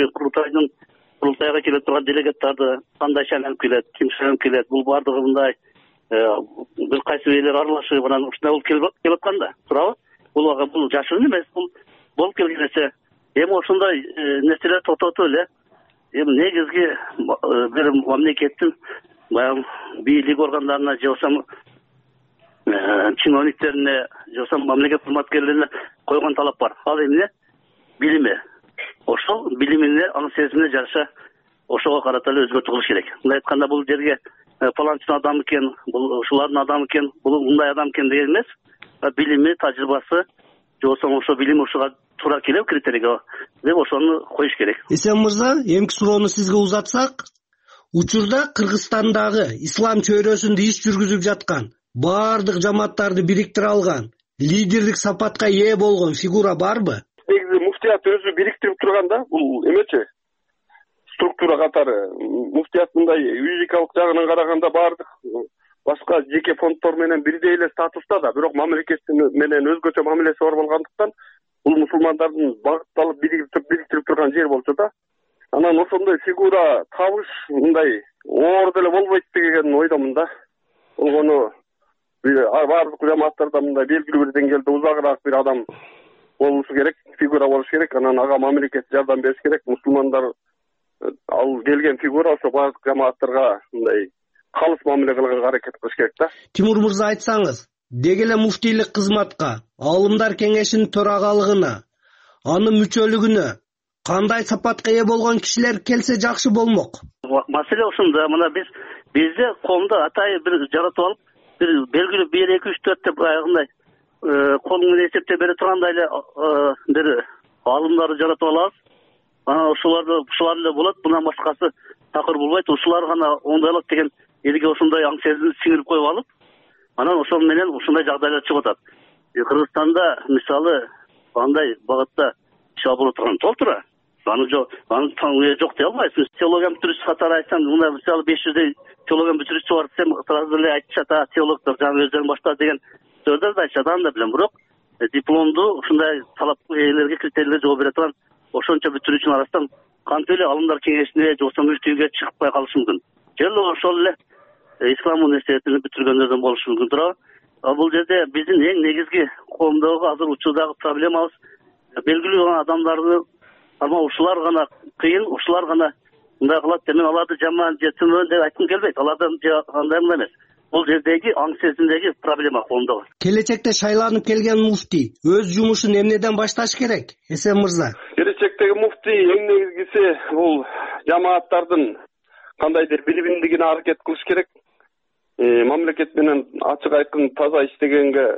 келе турган делегаттарды кандай шайланып келет, ким шайланып келет, бул бардыгы мындай бир кайсы элер аралашып анан ушундай болуп келип аткан да, туурабы? Бул жашыруун эмес, бул болуп келген нерсе. эми ошондой нерселер токтотуп эле эми негизги бир мамлекеттин баягы бийлик органдарына же болбосо чиновниктерине же болбосо мамлекет кызматкерлерине койгон талап бар. Ал эмне? Билими. Ошол билимине, анын сезимине жараша ошого карата эле өзгөртүү кылыш керек. Мындай айтканда бул жерге паланчын адам экен, бул ушулардын адамы экен, бул мындай адам экен деген эмес. Билими, тажрыйбасы, же болбосо ошо билим ушуга туура келет критерийге деп ошону коюш керек. Эсен мырза, эмки суроону сизге узатсак, учурда Кыргызстандагы ислам чөйрөсүндө иш жүргүзүп жаткан, баардык жамааттарды бириктире алган, лидердик сапатка ээ болгон фигура барбы? Негизи муфтият өзү бириктирип турганда, бул эмечи структура катары муфтият мындай юридикалык жагынан караганда баардык башка жеке фонддор менен бирдей эле статуста да, бирок мамлекет менен өзгөчө мамилеси бар болгондуктан бул мусулмандардын багытталып бириктирип турган жер болчу да. Анан ошондой фигура табыш мындай оор деле болбойт деген ойдомун да. Болгону баардык жамааттарда мындай белгилүү бир деңгээлде узагыраак бир адам болушу керек, фигура болуш керек. Анан ага мамлекет жардам бериш керек. Мусулмандар ал келген фигура ошо баардык жамааттарга мындай калыс мамиле кылганга аракет кылыш керек да. Тимур мырза, айтсаңыз, деги эле муфтийлик кызматка, Аалымдар кеңешинин төрагалыгына, анын мүчөлүгүнө кандай сапатка ээ болгон кишилер келсе жакшы болмок? Маселе ушунда, мына бизде коомдо атайын бир жаратып алып, бир белгилүү 1 2 3 4 деп аягындай кол менен эсептеп бере тургандай эле бир аалымдарды жаратып алабыз. Анан ушулар эле болот, мындан башкасы такыр болбойт, ушулар гана оңдойлот деген элге ошондой аң сезимди сиңирип коюп алып, анан ошол менен ушундай жагдайлар чыгып атат. Кыргызстанда мисалы андай багытта иш алып боло турган толтура. Аны жок дей албайсыз. Теология бүтүрүүчүсү катары айтсам, мына мисалы 500 теология бүтүрүүчүсү бар десем, сразу эле айтышат, теологдор жаңы өздөрүн баштады деген сөздөрдү айтышат, аны да билем. Бирок дипломду ушундай талап ээлерге, критерийлерге жооп бере турган ошончо бүтүрүүчүнүн арасынан кантип эле Аалымдар кеңешине же болбосо мүфтийге чыгып калышы мүмкүн. Же ошол эле Ислам университетин бүтүргөндөрдөн болушу мүмкүн турабы? Бул жерде биздин эң негизги коомдогу азыр учурдагы проблемабыз белгилүү адамдарды ушулар гана кыйын, ушулар гана мындай кылат деп мен аларды жаман же төмөн деп айткым келбейт. Алардан андай эмес. Бул жердеги аң сезимдеги проблема коомдогу. Келечекте шайланып келген муфтий өз жумушун эмнеден башташ керек, Эсен мырза? Келечектеги муфтий эң негизгиси бул жамааттардын кандайдыр билимдигине аракет кылыш керек. Мамлекет менен ачык айкын таза иштегенге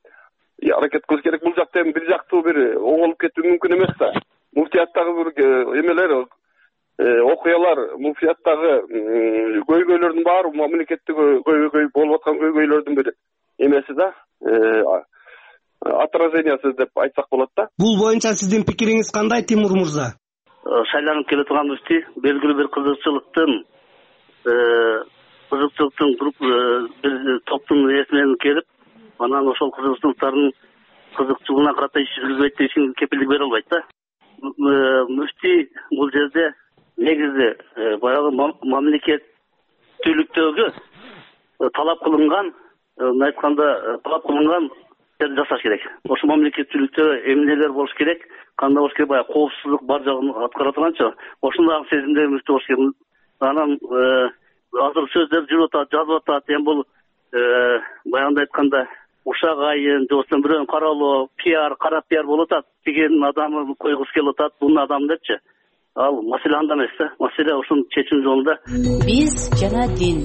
аракет кылыш керек. Бул жакта эми бир жактуу бир оңолуп кетүү мүмкүн эмес да. Муфтияттагы бир эмелер, окуялар, муфтияттагы көйгөйлөрдүн баары мамлекетте көйгөй болуп аткан көйгөйлөрдүн бир эмеси да, отражениясы деп айтсак болот да. Бул боюнча сиздин пикириңиз кандай, Тимур мырза? Шайланып келе турган муфтий белгилүү бир кызыкчылыктын бир топтун ээсинен келип, анан ошол кызыкчылыгына карата иш жүргүзбөйт дешин кепилдик бере албайт да. Муфтий бул жерде негизи баягы мамлекеттүүлүктөгү талап кылынган, айтканда талап кылынган жашаш керек. Ошо мамлекеттүүлүктө эмнелер болуш керек, кандай болуш керек, баягы коопсуздук бар жагын аткара турганчы, ошондой сезимдер муфтий болуш керек. Анан азыр сөздөр жүрүп атат, жазып атат, эми бул баягында айтканда ушак айын, же болбосо бирөөнү каралоо, пиар, кара пиар болуп атат, деген адамды койгусу келип атат, бунун адам депчи. Ал маселе анда эмес да. Маселе ушуну чечүү жолунда. Биз жана дин.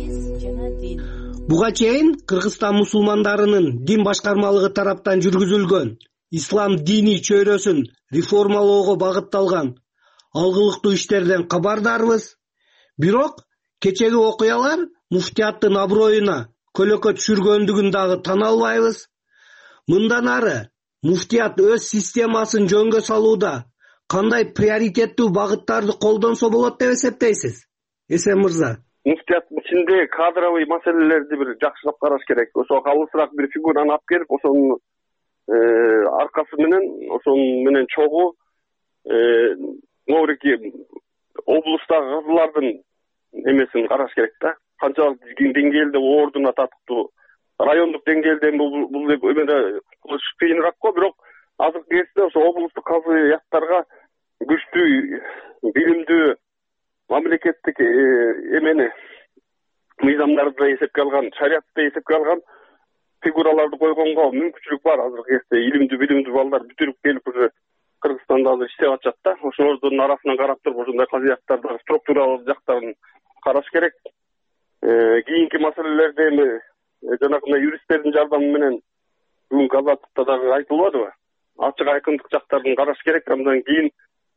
Буга чейин Кыргызстан мусулмандарынын дин башкармалыгы тараптан жүргүзүлгөн ислам диний чөйрөсүн реформалоого багытталган алгылыктуу иштерден кабардарбыз. Бирок кечеги окуялар муфтияттын аброюна көлөкө түшүргөндүгүн дагы тана албайбыз. Мындан ары муфтият өз системасын жөнгө салууда кандай приоритеттүү багыттарды колдонсо болот деп эсептейсиз, Эсен мырза? Муфтияттын ичинде кадровый маселелерди бир жакшылап караш керек. Ошо калысыраак бир фигураны алып келип, ошонун аркасы менен чогуу могуреки облустагы кызлардын эмесин караш керек да. Канчалык деңгээлде ордуна татыктуу, райондук деңгээлде бул эмеде кылыш кыйыныраак го, бирок азыркы кезде ошо облустук казыяттарга күчтүү билимдүү мамлекеттик эмени мыйзамдарды эсепке алган, шариятты эсепке алган фигураларды койгонго мүмкүнчүлүк бар. Азыркы кезде илимдүү билимдүү балдар бүтүрүп келип уже Кыргызстанда азыр иштеп атышат да. Ошолордун арасынан карап туруп ушундай казыяттардагы структуралык жактарын караш керек. Кийинки маселелерде эми жанагындай юристтердин жардамы менен бүгүнкү азаттыкта дагы айтылып атпайбы? Ачык айкындык жактарын караш керек. Андан кийин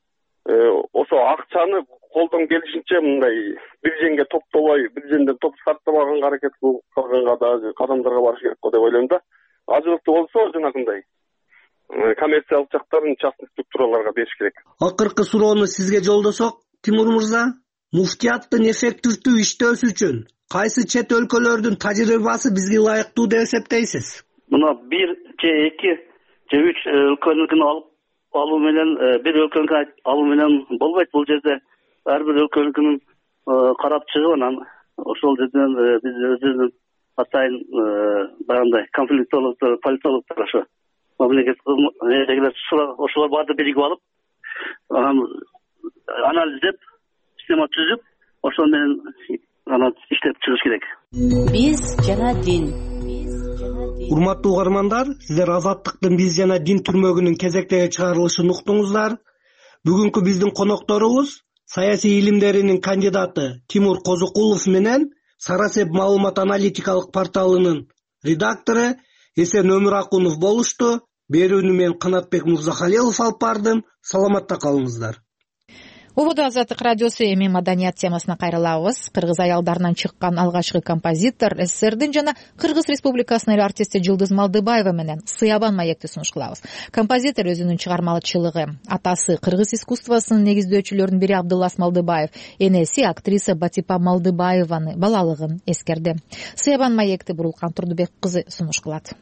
ошо акчаны колдон келишинче мындай бир жерге топтобой, бир жерден топ тартабаганга аракет кылганга дагы кадамдарга барыш керек го деп ойлойм да. Ажырыктуу болсо жанагындай коммерциялык жактарын частный структураларга бериш керек. Акыркы суроону сизге жолдосок, Тимур мырза, муфтияттын эффективдүү иштөөсү үчүн кайсы чет өлкөлөрдүн тажрыйбасы бизге ылайыктуу деп эсептейсиз? Мына 1 же 2 же 3 өлкөнүкүн алуу менен бир өлкөнүкү алуу менен болбойт. Бул жерде ар бир өлкөнүкүн карап чыгып анан ошол жерден биз өзүбүздүн атайын баягындай конфликтологдор, политологдор ошо мамлекет кызматыгер ошолор баарды биригип алып, анан анализдеп, система түзүп, ошол менен анан иштеп чыгыш керек. Биз жана дин. Урматтуу угармандар, сиздер Азаттыктын Биз жана дин түрмөгүнүн кезектеги чыгарылышын уктуңуздар. Бүгүнкү биздин конокторубуз саясий илимдеринин кандидаты Тимур Козукулов менен Сарасеп маалымат аналитикалык порталынын редактору Эсен Өмүракунов болушту. Берүүнү мен Канатбек Мурзахалилов алып бардым. Саламатта калыңыздар. Убуду Азаттык радиосу эми маданият темасына кайрылабыз. Кыргыз аялдарынан чыккан алгачкы композитор СССРдин жана Кыргыз Республикасынын артисти Жылдыз Малдыбаева менен Сыябан маекти сунуш кылабыз. Композитор өзүнүн чыгармачылыгы, атасы кыргыз искусствосунун негиздөөчүлөрүнүн бири Абдылас Малдыбаев, энеси актриса Батипа Малдыбаеваны балалыгын эскерди. Сыябан маекти Бурулкан Турдубек кызы сунуш кылат.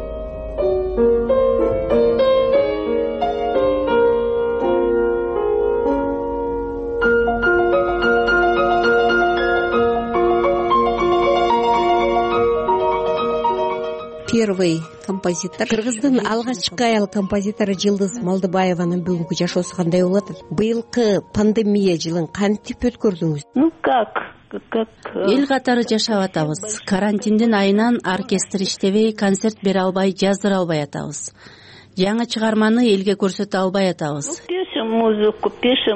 Первый композитор. Кыргыздын алгачкы аял композитору Жылдыз Малдыбаеванын бүгүнкү жашоосу кандай болуп атат? Быйылкы пандемия жылын кантип өткөрдүңүз? Как? Эл катары жашап атабыз. Карантиндин айынан оркестр иштебей, концерт бере албай, жаздыра албай атабыз. Жаңы чыгарманы элге көрсөтө албай атабыз. Пишем музыку, пишем.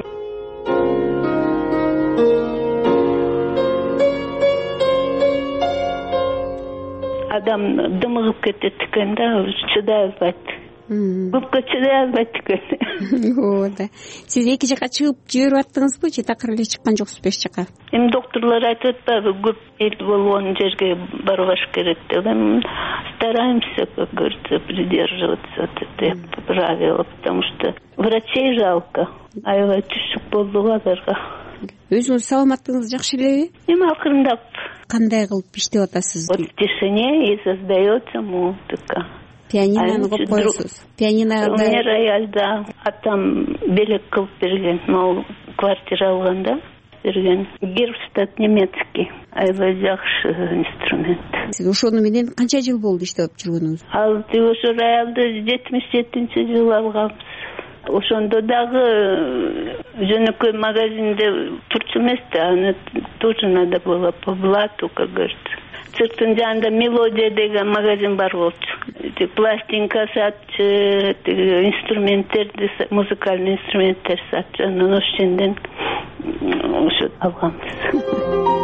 Адам дымыгып кетет экен да, чыдай албайт. Көпкө чыдай албайт экен. Ооба. Сиз эки жака чыгып жиберип аттыңызбы же такыр эле чыккан жоксуз эч жака? Эми доктурлар айтып атпайбы, көп эл болгон жерге барбаш керек деп. Эми стараемся, как говорится, придерживаться этих правил, потому что врачей жалко. Аябай түшүк болду го аларга. Өзүңүз саламаттыгыңыз жакшы элеби? Эми акырындап. Кандай кылып иштеп атасыз? Вот в тишине и создается музыка. Пианинону коюп коесуз. Пианино. У меня рояльда атам белек кылып берген, могу квартира алганда берген. Гербштадт немецкий. Аябай жакшы инструмент. Сиз ошону менен канча жыл болду иштеп жүргөнүңүз? Ал ошо роялды 77-жылы алганбыз. Ошондо дагы жөнөкөй магазинде турчу эмес да, аны тоже надо было по блату, как говорится. Цирктин жанында мелодия деген магазин бар болчу. Пластинка сатчу, инструменттерди, музыкальный инструменттер сатчу. Анан ошондон ошо алганбыз.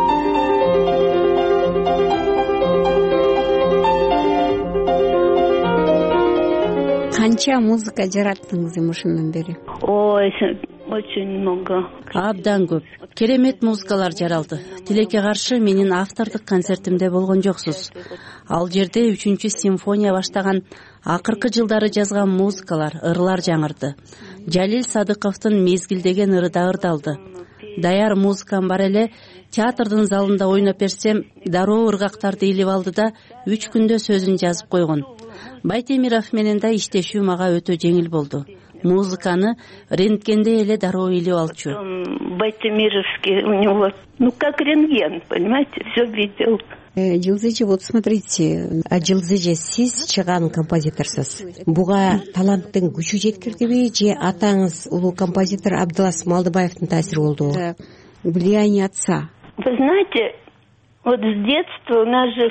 Канча музыка жараттыңыз эми ошондон бери? Ой, очень много. Абдан көп. Керемет музыкалар жаралды. Тилекке каршы менин автордук концертимде болгон жоксуз. Ал жерде 3-чү симфония баштаган акыркы жылдары жазган музыкалар, ырлар жаңырды. Жалил Садыковдун Мезгил деген ыры да ырдалды. Даяр музыкам бар эле, театрдын залында ойноп берсем, дароо ыргактарды илип алды да 3 күндө сөзүн жазып койгон. Байтемиров менен да иштешүү мага өтө жеңил болду. Музыканы рентгенде эле дароо илип алчу. Байтемировский у него, как рентген, понимаете, все видел. Жылдыз эже, вот смотрите, Жылдыз эже, сиз чыган композиторсуз. Буга таланттын күчү жеткирдиби же атаңыз улуу композитор Абдылас Малдыбаевдин таасири болдубу? Влияние отца. Вы знаете, вот с детства у нас же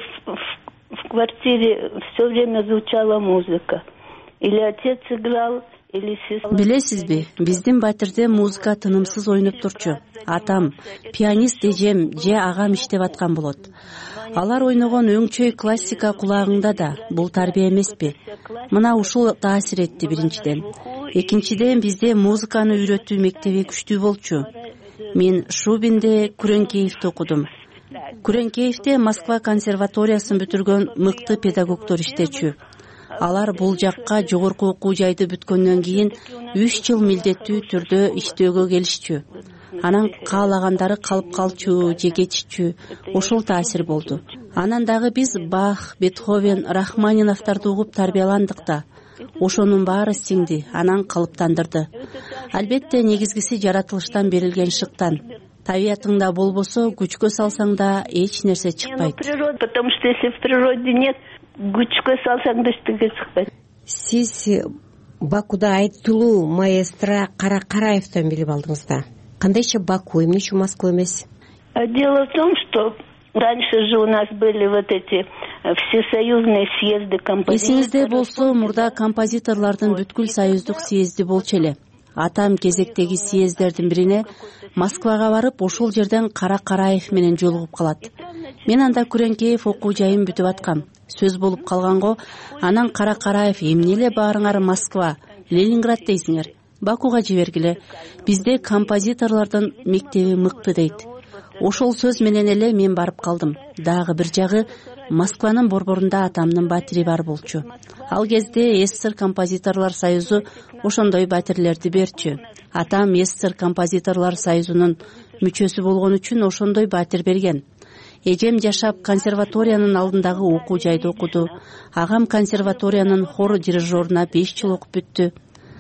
в квартире все время звучала музыка. Или отец играл, или сестра. Билесизби, биздин батирде музыка тынымсыз ойноп турчу. Атам, пианист эжем же агам иштеп аткан болот. Алар ойногон өңчөй классика кулагыңда да. Бул тарбия эмеспи? Мына ушул таасир этти биринчиден. Экинчиден, бизде музыканы үйрөтүү мектеби күчтүү болчу. Мен Шубинде Күреңкеевди окудум. Күреңкеевде Москва консерваториясын бүтүргөн мыкты педагогдор иштечү. Алар бул жакка жогорку окуу жайды бүткөндөн кийин 3 жыл милдеттүү түрдө иштөөгө келишчү. Анан каалагандары калып калчу же кетишчү. Ошол таасир болду. Анан дагы биз Бах, Бетховен, Рахманиновдорду угуп тарбияландык да. Ошонун баары сиңди, анан калыптандырды. Албетте негизгиси жаратылыштан берилген шыктан. Табиятыңда болбосо, күчкө салсаң да эч нерсе чыкпайт. Потому что если в природе нет, күчкө салсаң да эчтеке чыкпайт. Сиз Бакуда айттылуу маэстро Кара Караевден билип алдыңыз да. Кандайча Баку, эмне үчүн Москва эмес? Дело в том, что раньше же у нас были вот эти всесоюзные съезды композиторов. Эсиңизде болсо, мурда композиторлордун бүткүл союздук съезди болчу эле. Атам кезектеги съездердин бирине Москвага барып, ошол жерден Кара Караев менен жолугуп калат. Мен анда Күреңкеев окуу жайын бүтүп аткам. Сөз болуп калганго, анан Кара Караев эмне эле баарыңар Москва, Ленинград дейсиңер, Бакуга жибергиле. Бизде композиторлордун мектеби мыкты дейт. Ошол сөз менен эле мен барып калдым. Дагы бир жагы Москванын борборунда атамдын батири бар болчу. Ал кезде СССР композиторлор союзу ошондой батирлерди берчү. Атам СССР композиторлор союзунун мүчөсү болгон үчүн ошондой батир берген. Эжем жашап консерваториянын алдындагы окуу жайды окуду. Агам консерваториянын хор дирижеруна 5 жыл окуп бүттү.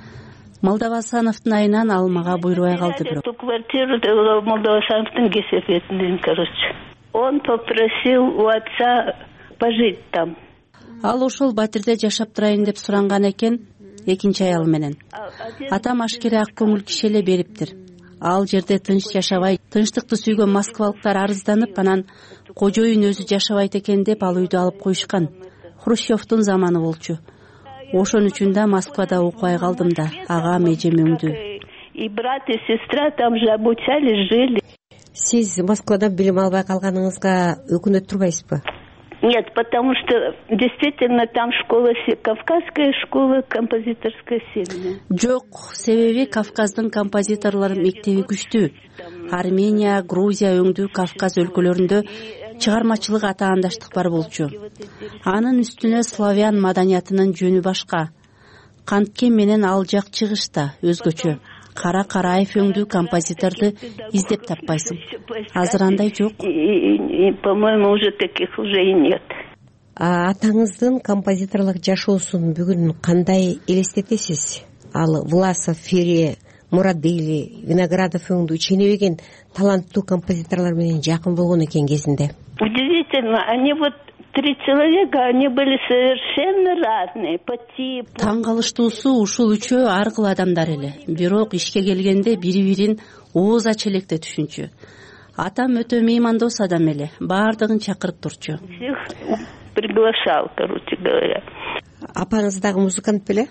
Молдовасановдун айынан ал мага буйрубай калды бирок. Эту квартиру Молдовасановдун кесепетинен, короче. Он попросил у отца пожить там. Ал ошол батирде жашап турайын деп суранган экен, экинчи аял менен. Атам ашкере ак көңүл киши эле бериптир. Ал жерде тынч жашабай, тынчтыкты сүйгөн москвалыктар арызданып, анан кожоюн өзү жашабайт экен деп ал үйдү алып коюшкан. Хрущевдун заманы болчу. Ошон үчүн да Москвада окубай калдым да, агам эжем өңдү. И брат, и сестра там же обучались, жили. Сиз Москвада билим албай калганыңызга өкүнөт турбайсызбы? Нет, потому что действительно там школа, Кавказская школа композиторская сильная. Жок, себеби Кавказдын композиторлор мектеби күчтүү. Армения, Грузия өңдүү Кавказ өлкөлөрүндө чыгармачылык атаандаштык бар болчу. Анын үстүнө славян маданиятынын жөнү башка. Канткен менен ал жак чыгышта өзгөчө. Кара Караев өңдүү композиторду издеп таппайсың. Азыр андай жок. По-моему, уже таких уже и нет. Атаңыздын композиторлук жашоосун бүгүн кандай элестетесиз? Ал Власов, Фере, Мурадели, Виноградов өңдүү ченебеген таланттуу композиторлор менен жакын болгон экен кезинде. Удивительно, они вот 3 человека, они были совершенно разные по типу. Таң калыштуусу ушул үчөө ар кыл адамдар эле. Бирок ишке келгенде бири-бирин ооз ач электе түшүнчү. Атам өтө меймандос адам эле, баардыгын чакырып турчу. Всех приглашал, короче говоря. Апаңыз дагы музыкант беле?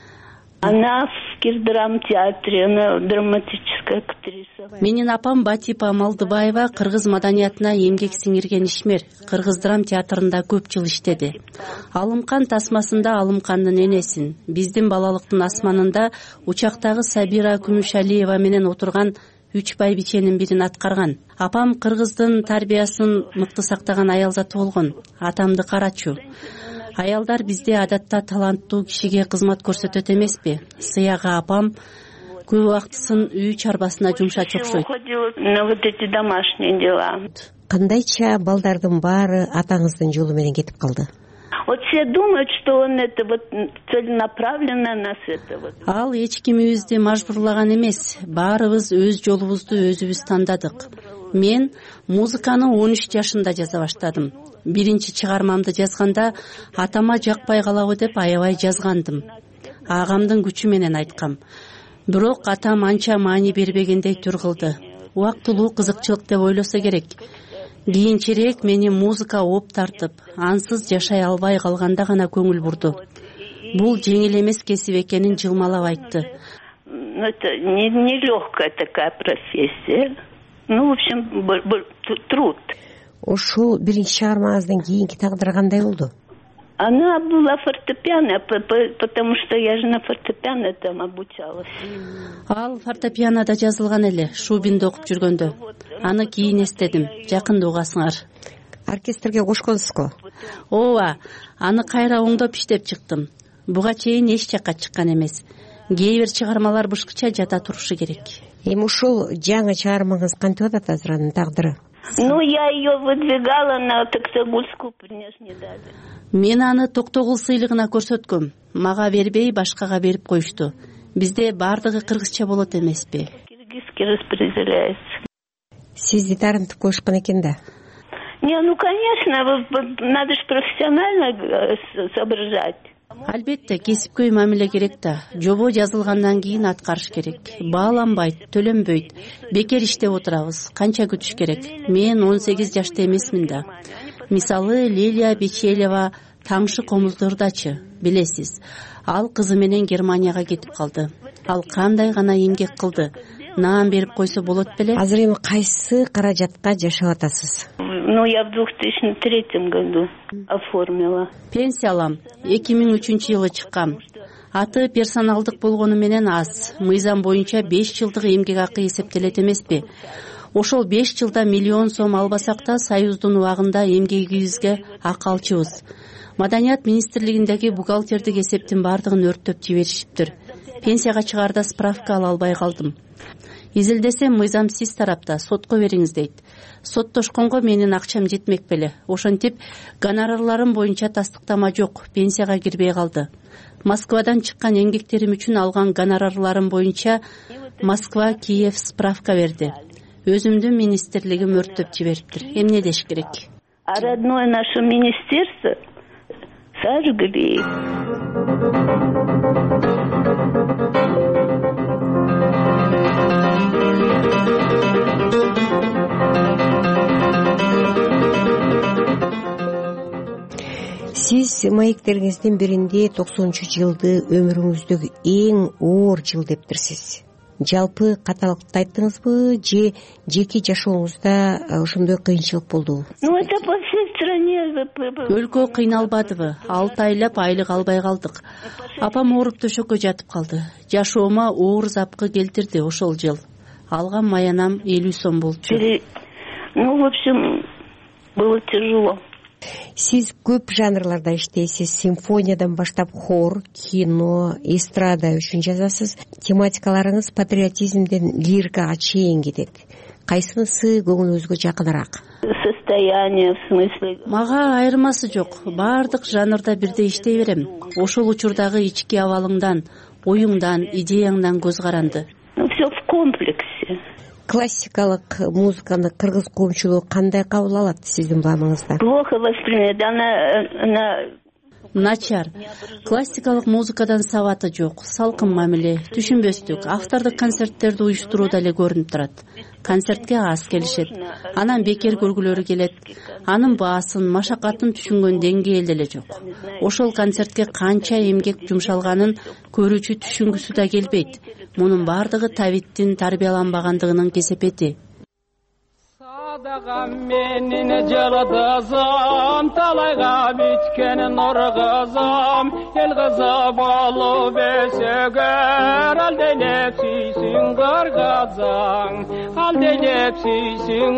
Она в Кирдрамтеатре, она драматическая актриса. Менин апам Батипа Малдыбаева кыргыз маданиятына эмгек сиңирген ишмер. Кыргыз драм театрында көп жыл иштеди. Алымкан тасмасында Алымкандын энесин, биздин балалыктын асманында учактагы Сабира Күмүшалиева менен отурган 3 байбиченин бирин аткарган. Апам кыргыздын тарбиясын мыкты сактаган аял заты болгон. Атамды карачу. Аялдар бизде адатта таланттуу кишиге кызмат көрсөтөт эмеспи? Сыяга апам көп убактысын үй чарбасына жумшачу окшойт. На вот эти домашние дела. Кандайча балдардын баары атаңыздын жолу менен кетип калды? Вот все думают, что он это вот целенаправленно нас это вот. Ал эч кимибизди мажбурлаган эмес. Баарыбыз өз жолубузду өзүбүз тандадык. Мен музыканы 13 жашында жаза баштадым. биринчи чыгармамды жазганда атама жакпай калабы деп аябай жазгандым. Агамдын күчү менен айткам. Бирок атам анча маани бербегендей тур кылды. Убактылуу кызыкчылык деп ойлосо керек. Кийинчерээк мени музыка ооп тартып, ансыз жашай албай калганда гана көңүл бурду. Бул жеңил эмес кесип экенин жылмалап айтты. Это нелегкая такая профессия. В общем, труд. Ушул биринчи чыгармаңыздан кийинки тагдыры кандай болду? Она была фортепиано, потому что я же на фортепиано там обучалась. Ал фортепианода жазылган эле, Шубинде окуп жүргөндө. Аны кийин эстедим, жакында угасыңар. Оркестрге кошконсузго? Ооба, аны кайра оңдоп иштеп чыктым. Буга чейин эч жакка чыккан эмес. Кээ бир чыгармалар бышкыча жата турушу керек. Эми ушул жаңы чыгармаңыз кантип атат азыр анын тагдыры? Я ее выдвигала на Токтогулскую, мне ж не дали. Мен аны Токтогул сыйлыгына көрсөткөм. Мага бербей башкага берип коюшту. Бизде баардыгы кыргызча болот эмеспи? Киргизский распределяется. Сизди дарынтып коюшкан экен да. Конечно, надо же профессионально соображать. Албетте, кесипкөй мамиле керек да. Жобо жазылгандан кийин аткарыш керек. Бааланбайт, төлөнбөйт. Бекер иштеп отурабыз. Канча күтүш керек? Мен 18 жашта эмесмин да. Мисалы, Лилия Бечелева Таңшы комуздурдачы, билесиз. Ал кызы менен Германияга кетип калды. Ал кандай гана эмгек кылды. Наам берип койсо болот беле? Азыр эми кайсы каражатка жашап атасыз? Я в 2003 году оформила. Пенсия алам. 2003 жылы чыккам. Аты персоналдык болгону менен аз. Мыйзам боюнча 5 жылдык эмгек акы эсептелет эмеспи? Ошол 5 жылда миллион сом албасак да Союздун убагында эмгегибизге акы алчубуз. Маданият министрлигиндеги бухгалтердик эсептин баардыгын өрттөп жиберишиптир. Пенсияга чыгаарда справка ала албай калдым. Изилдесем мыйзам сиз тарапта, сотко бериңиз дейт. Соттошконго менин акчам жетмек беле. Ошентип, гонорарларым боюнча тастыктама жок, пенсияга кирбей калды. Москвадан чыккан эмгектерим үчүн алган гонорарларым боюнча Москва, Киев справка берди. Өзүмдүн министрлигим өрттөп жибериптир. Эмне деш керек? А родное наше министерство сожгли. Сиз маектериңиздин биринде 90-жылды өмүрүңүздөгү эң оор жыл дептирсиз. Жалпы каталыкты айттыңызбы же жеке жашооңузда ошондой кыйынчылык болдубу? Это по всей стране. Өлкө кыйналбадыбы? 6 айлап айлык албай калдык. Апам ооруп төшөккө жатып калды. Жашоомо оор запкы келтирди ошол жыл. Алган маянам 50 сом болчу. В общем, было тяжело. Сиз көп жанрларда иштейсиз. Симфониядан баштап хор, кино, эстрада үчүн жазасыз. Тематикаларыңыз патриотизмден лирикага чейин кетет. Кайсынысы көңүлүңүзгө жакыныраак? Состояние, в смысле? Мага айырмасы жок. Баардык жанрда бирдей иштей берем. Ошол учурдагы ички абалыңдан, оюңдан, идеяңдан көз каранды. Все в комплексе. Классикалык музыканы кыргыз коомчулугу кандай кабыл алат сиздин баамыңызда? Плохо воспринимает. Она начар. Классикалык музыкадан сабаты жок, салкын мамиле, түшүнбөстүк. Автордук концерттерди уюштурууда эле көрүнүп турат. Концертке аз келишет. Анан бекер көргүлөрү келет. Анын баасын, машакатын түшүнгөн деңгээл деле жок. Ошол концертке канча эмгек жумшалганын көрүүчү түшүнгүсү да келбейт. Мунун баардыгы табиттин тарбияланбагандыгынын кесепети. Садагам менин жалдызым, талайга бүткен нур кызым, эл кызы болуп өсөгөр, алделеп сүйсүн кыргызың, алделеп сүйсүн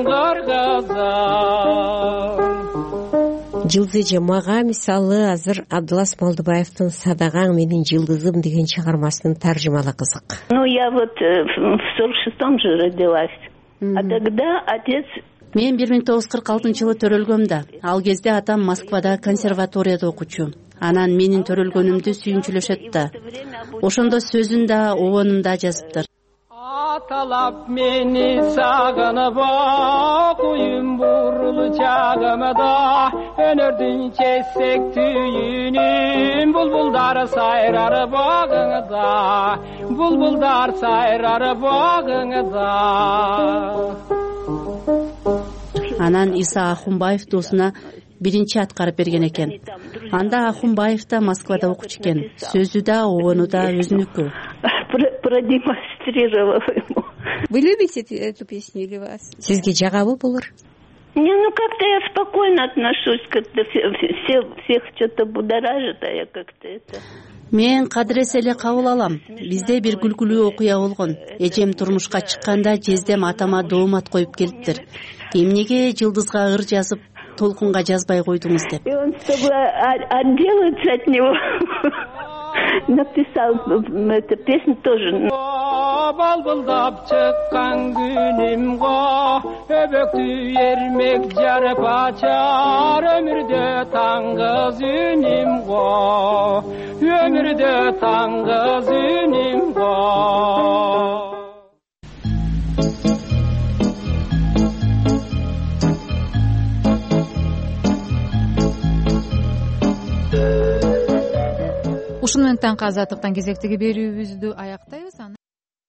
кыргызың. Жылдыжы, мага мисалы азыр Абдулас Малдыбаевдин «Садаган менин жылдызым» деген чыгармасынын таржымалы кызык. Я вот в 46-м же родилась. А тогда отец... Мен 1946-жылы төрөлгөм да. Ал кезде атам Москвада консерваторияда окучу. Анан менин төрөлгөнүмдү сүйүнчүлөшөт да. Ошондо сөзүн да, обонун да жазыптыр. талап мени сагынып куюм бурул чагымда өнөрдүн чечсек түйүнүм булбулдар сайрар багыңда булбулдар сайрар багыңда. Анан Иса Ахунбаев доосуна биринчи аткарып берген экен. Анда Ахунбаев да Москвада окучу экен. Сөзү да огону да өзүнүкү. Продемонстрировала ему. Вы любите эту песню или вас? Сизге жагабы булар? Не, ну как-то я спокойно отношусь, как-то всех что-то будоражит, а я как-то это... Мен кадыресе эле кабыл алам. Бизде бир күлкүлүү окуя болгон. Эжем турмушка чыкканда жездем атама доомат коюп келиптир. Эмнеге жылдызга ыр жазып, толкунга жазбай койдуңуз деп. И он чтобы отделаться от него написал эту песню тоже. Балбылдап чыккан күнүмго өбөктү эрмек жарып ачар өмүрдө таңгыз үнүмго өмүрдө таңгыз үнүмго. Ушуну менен таңкы азаттыктан кезектеги берүүбүздү аяктайбыз.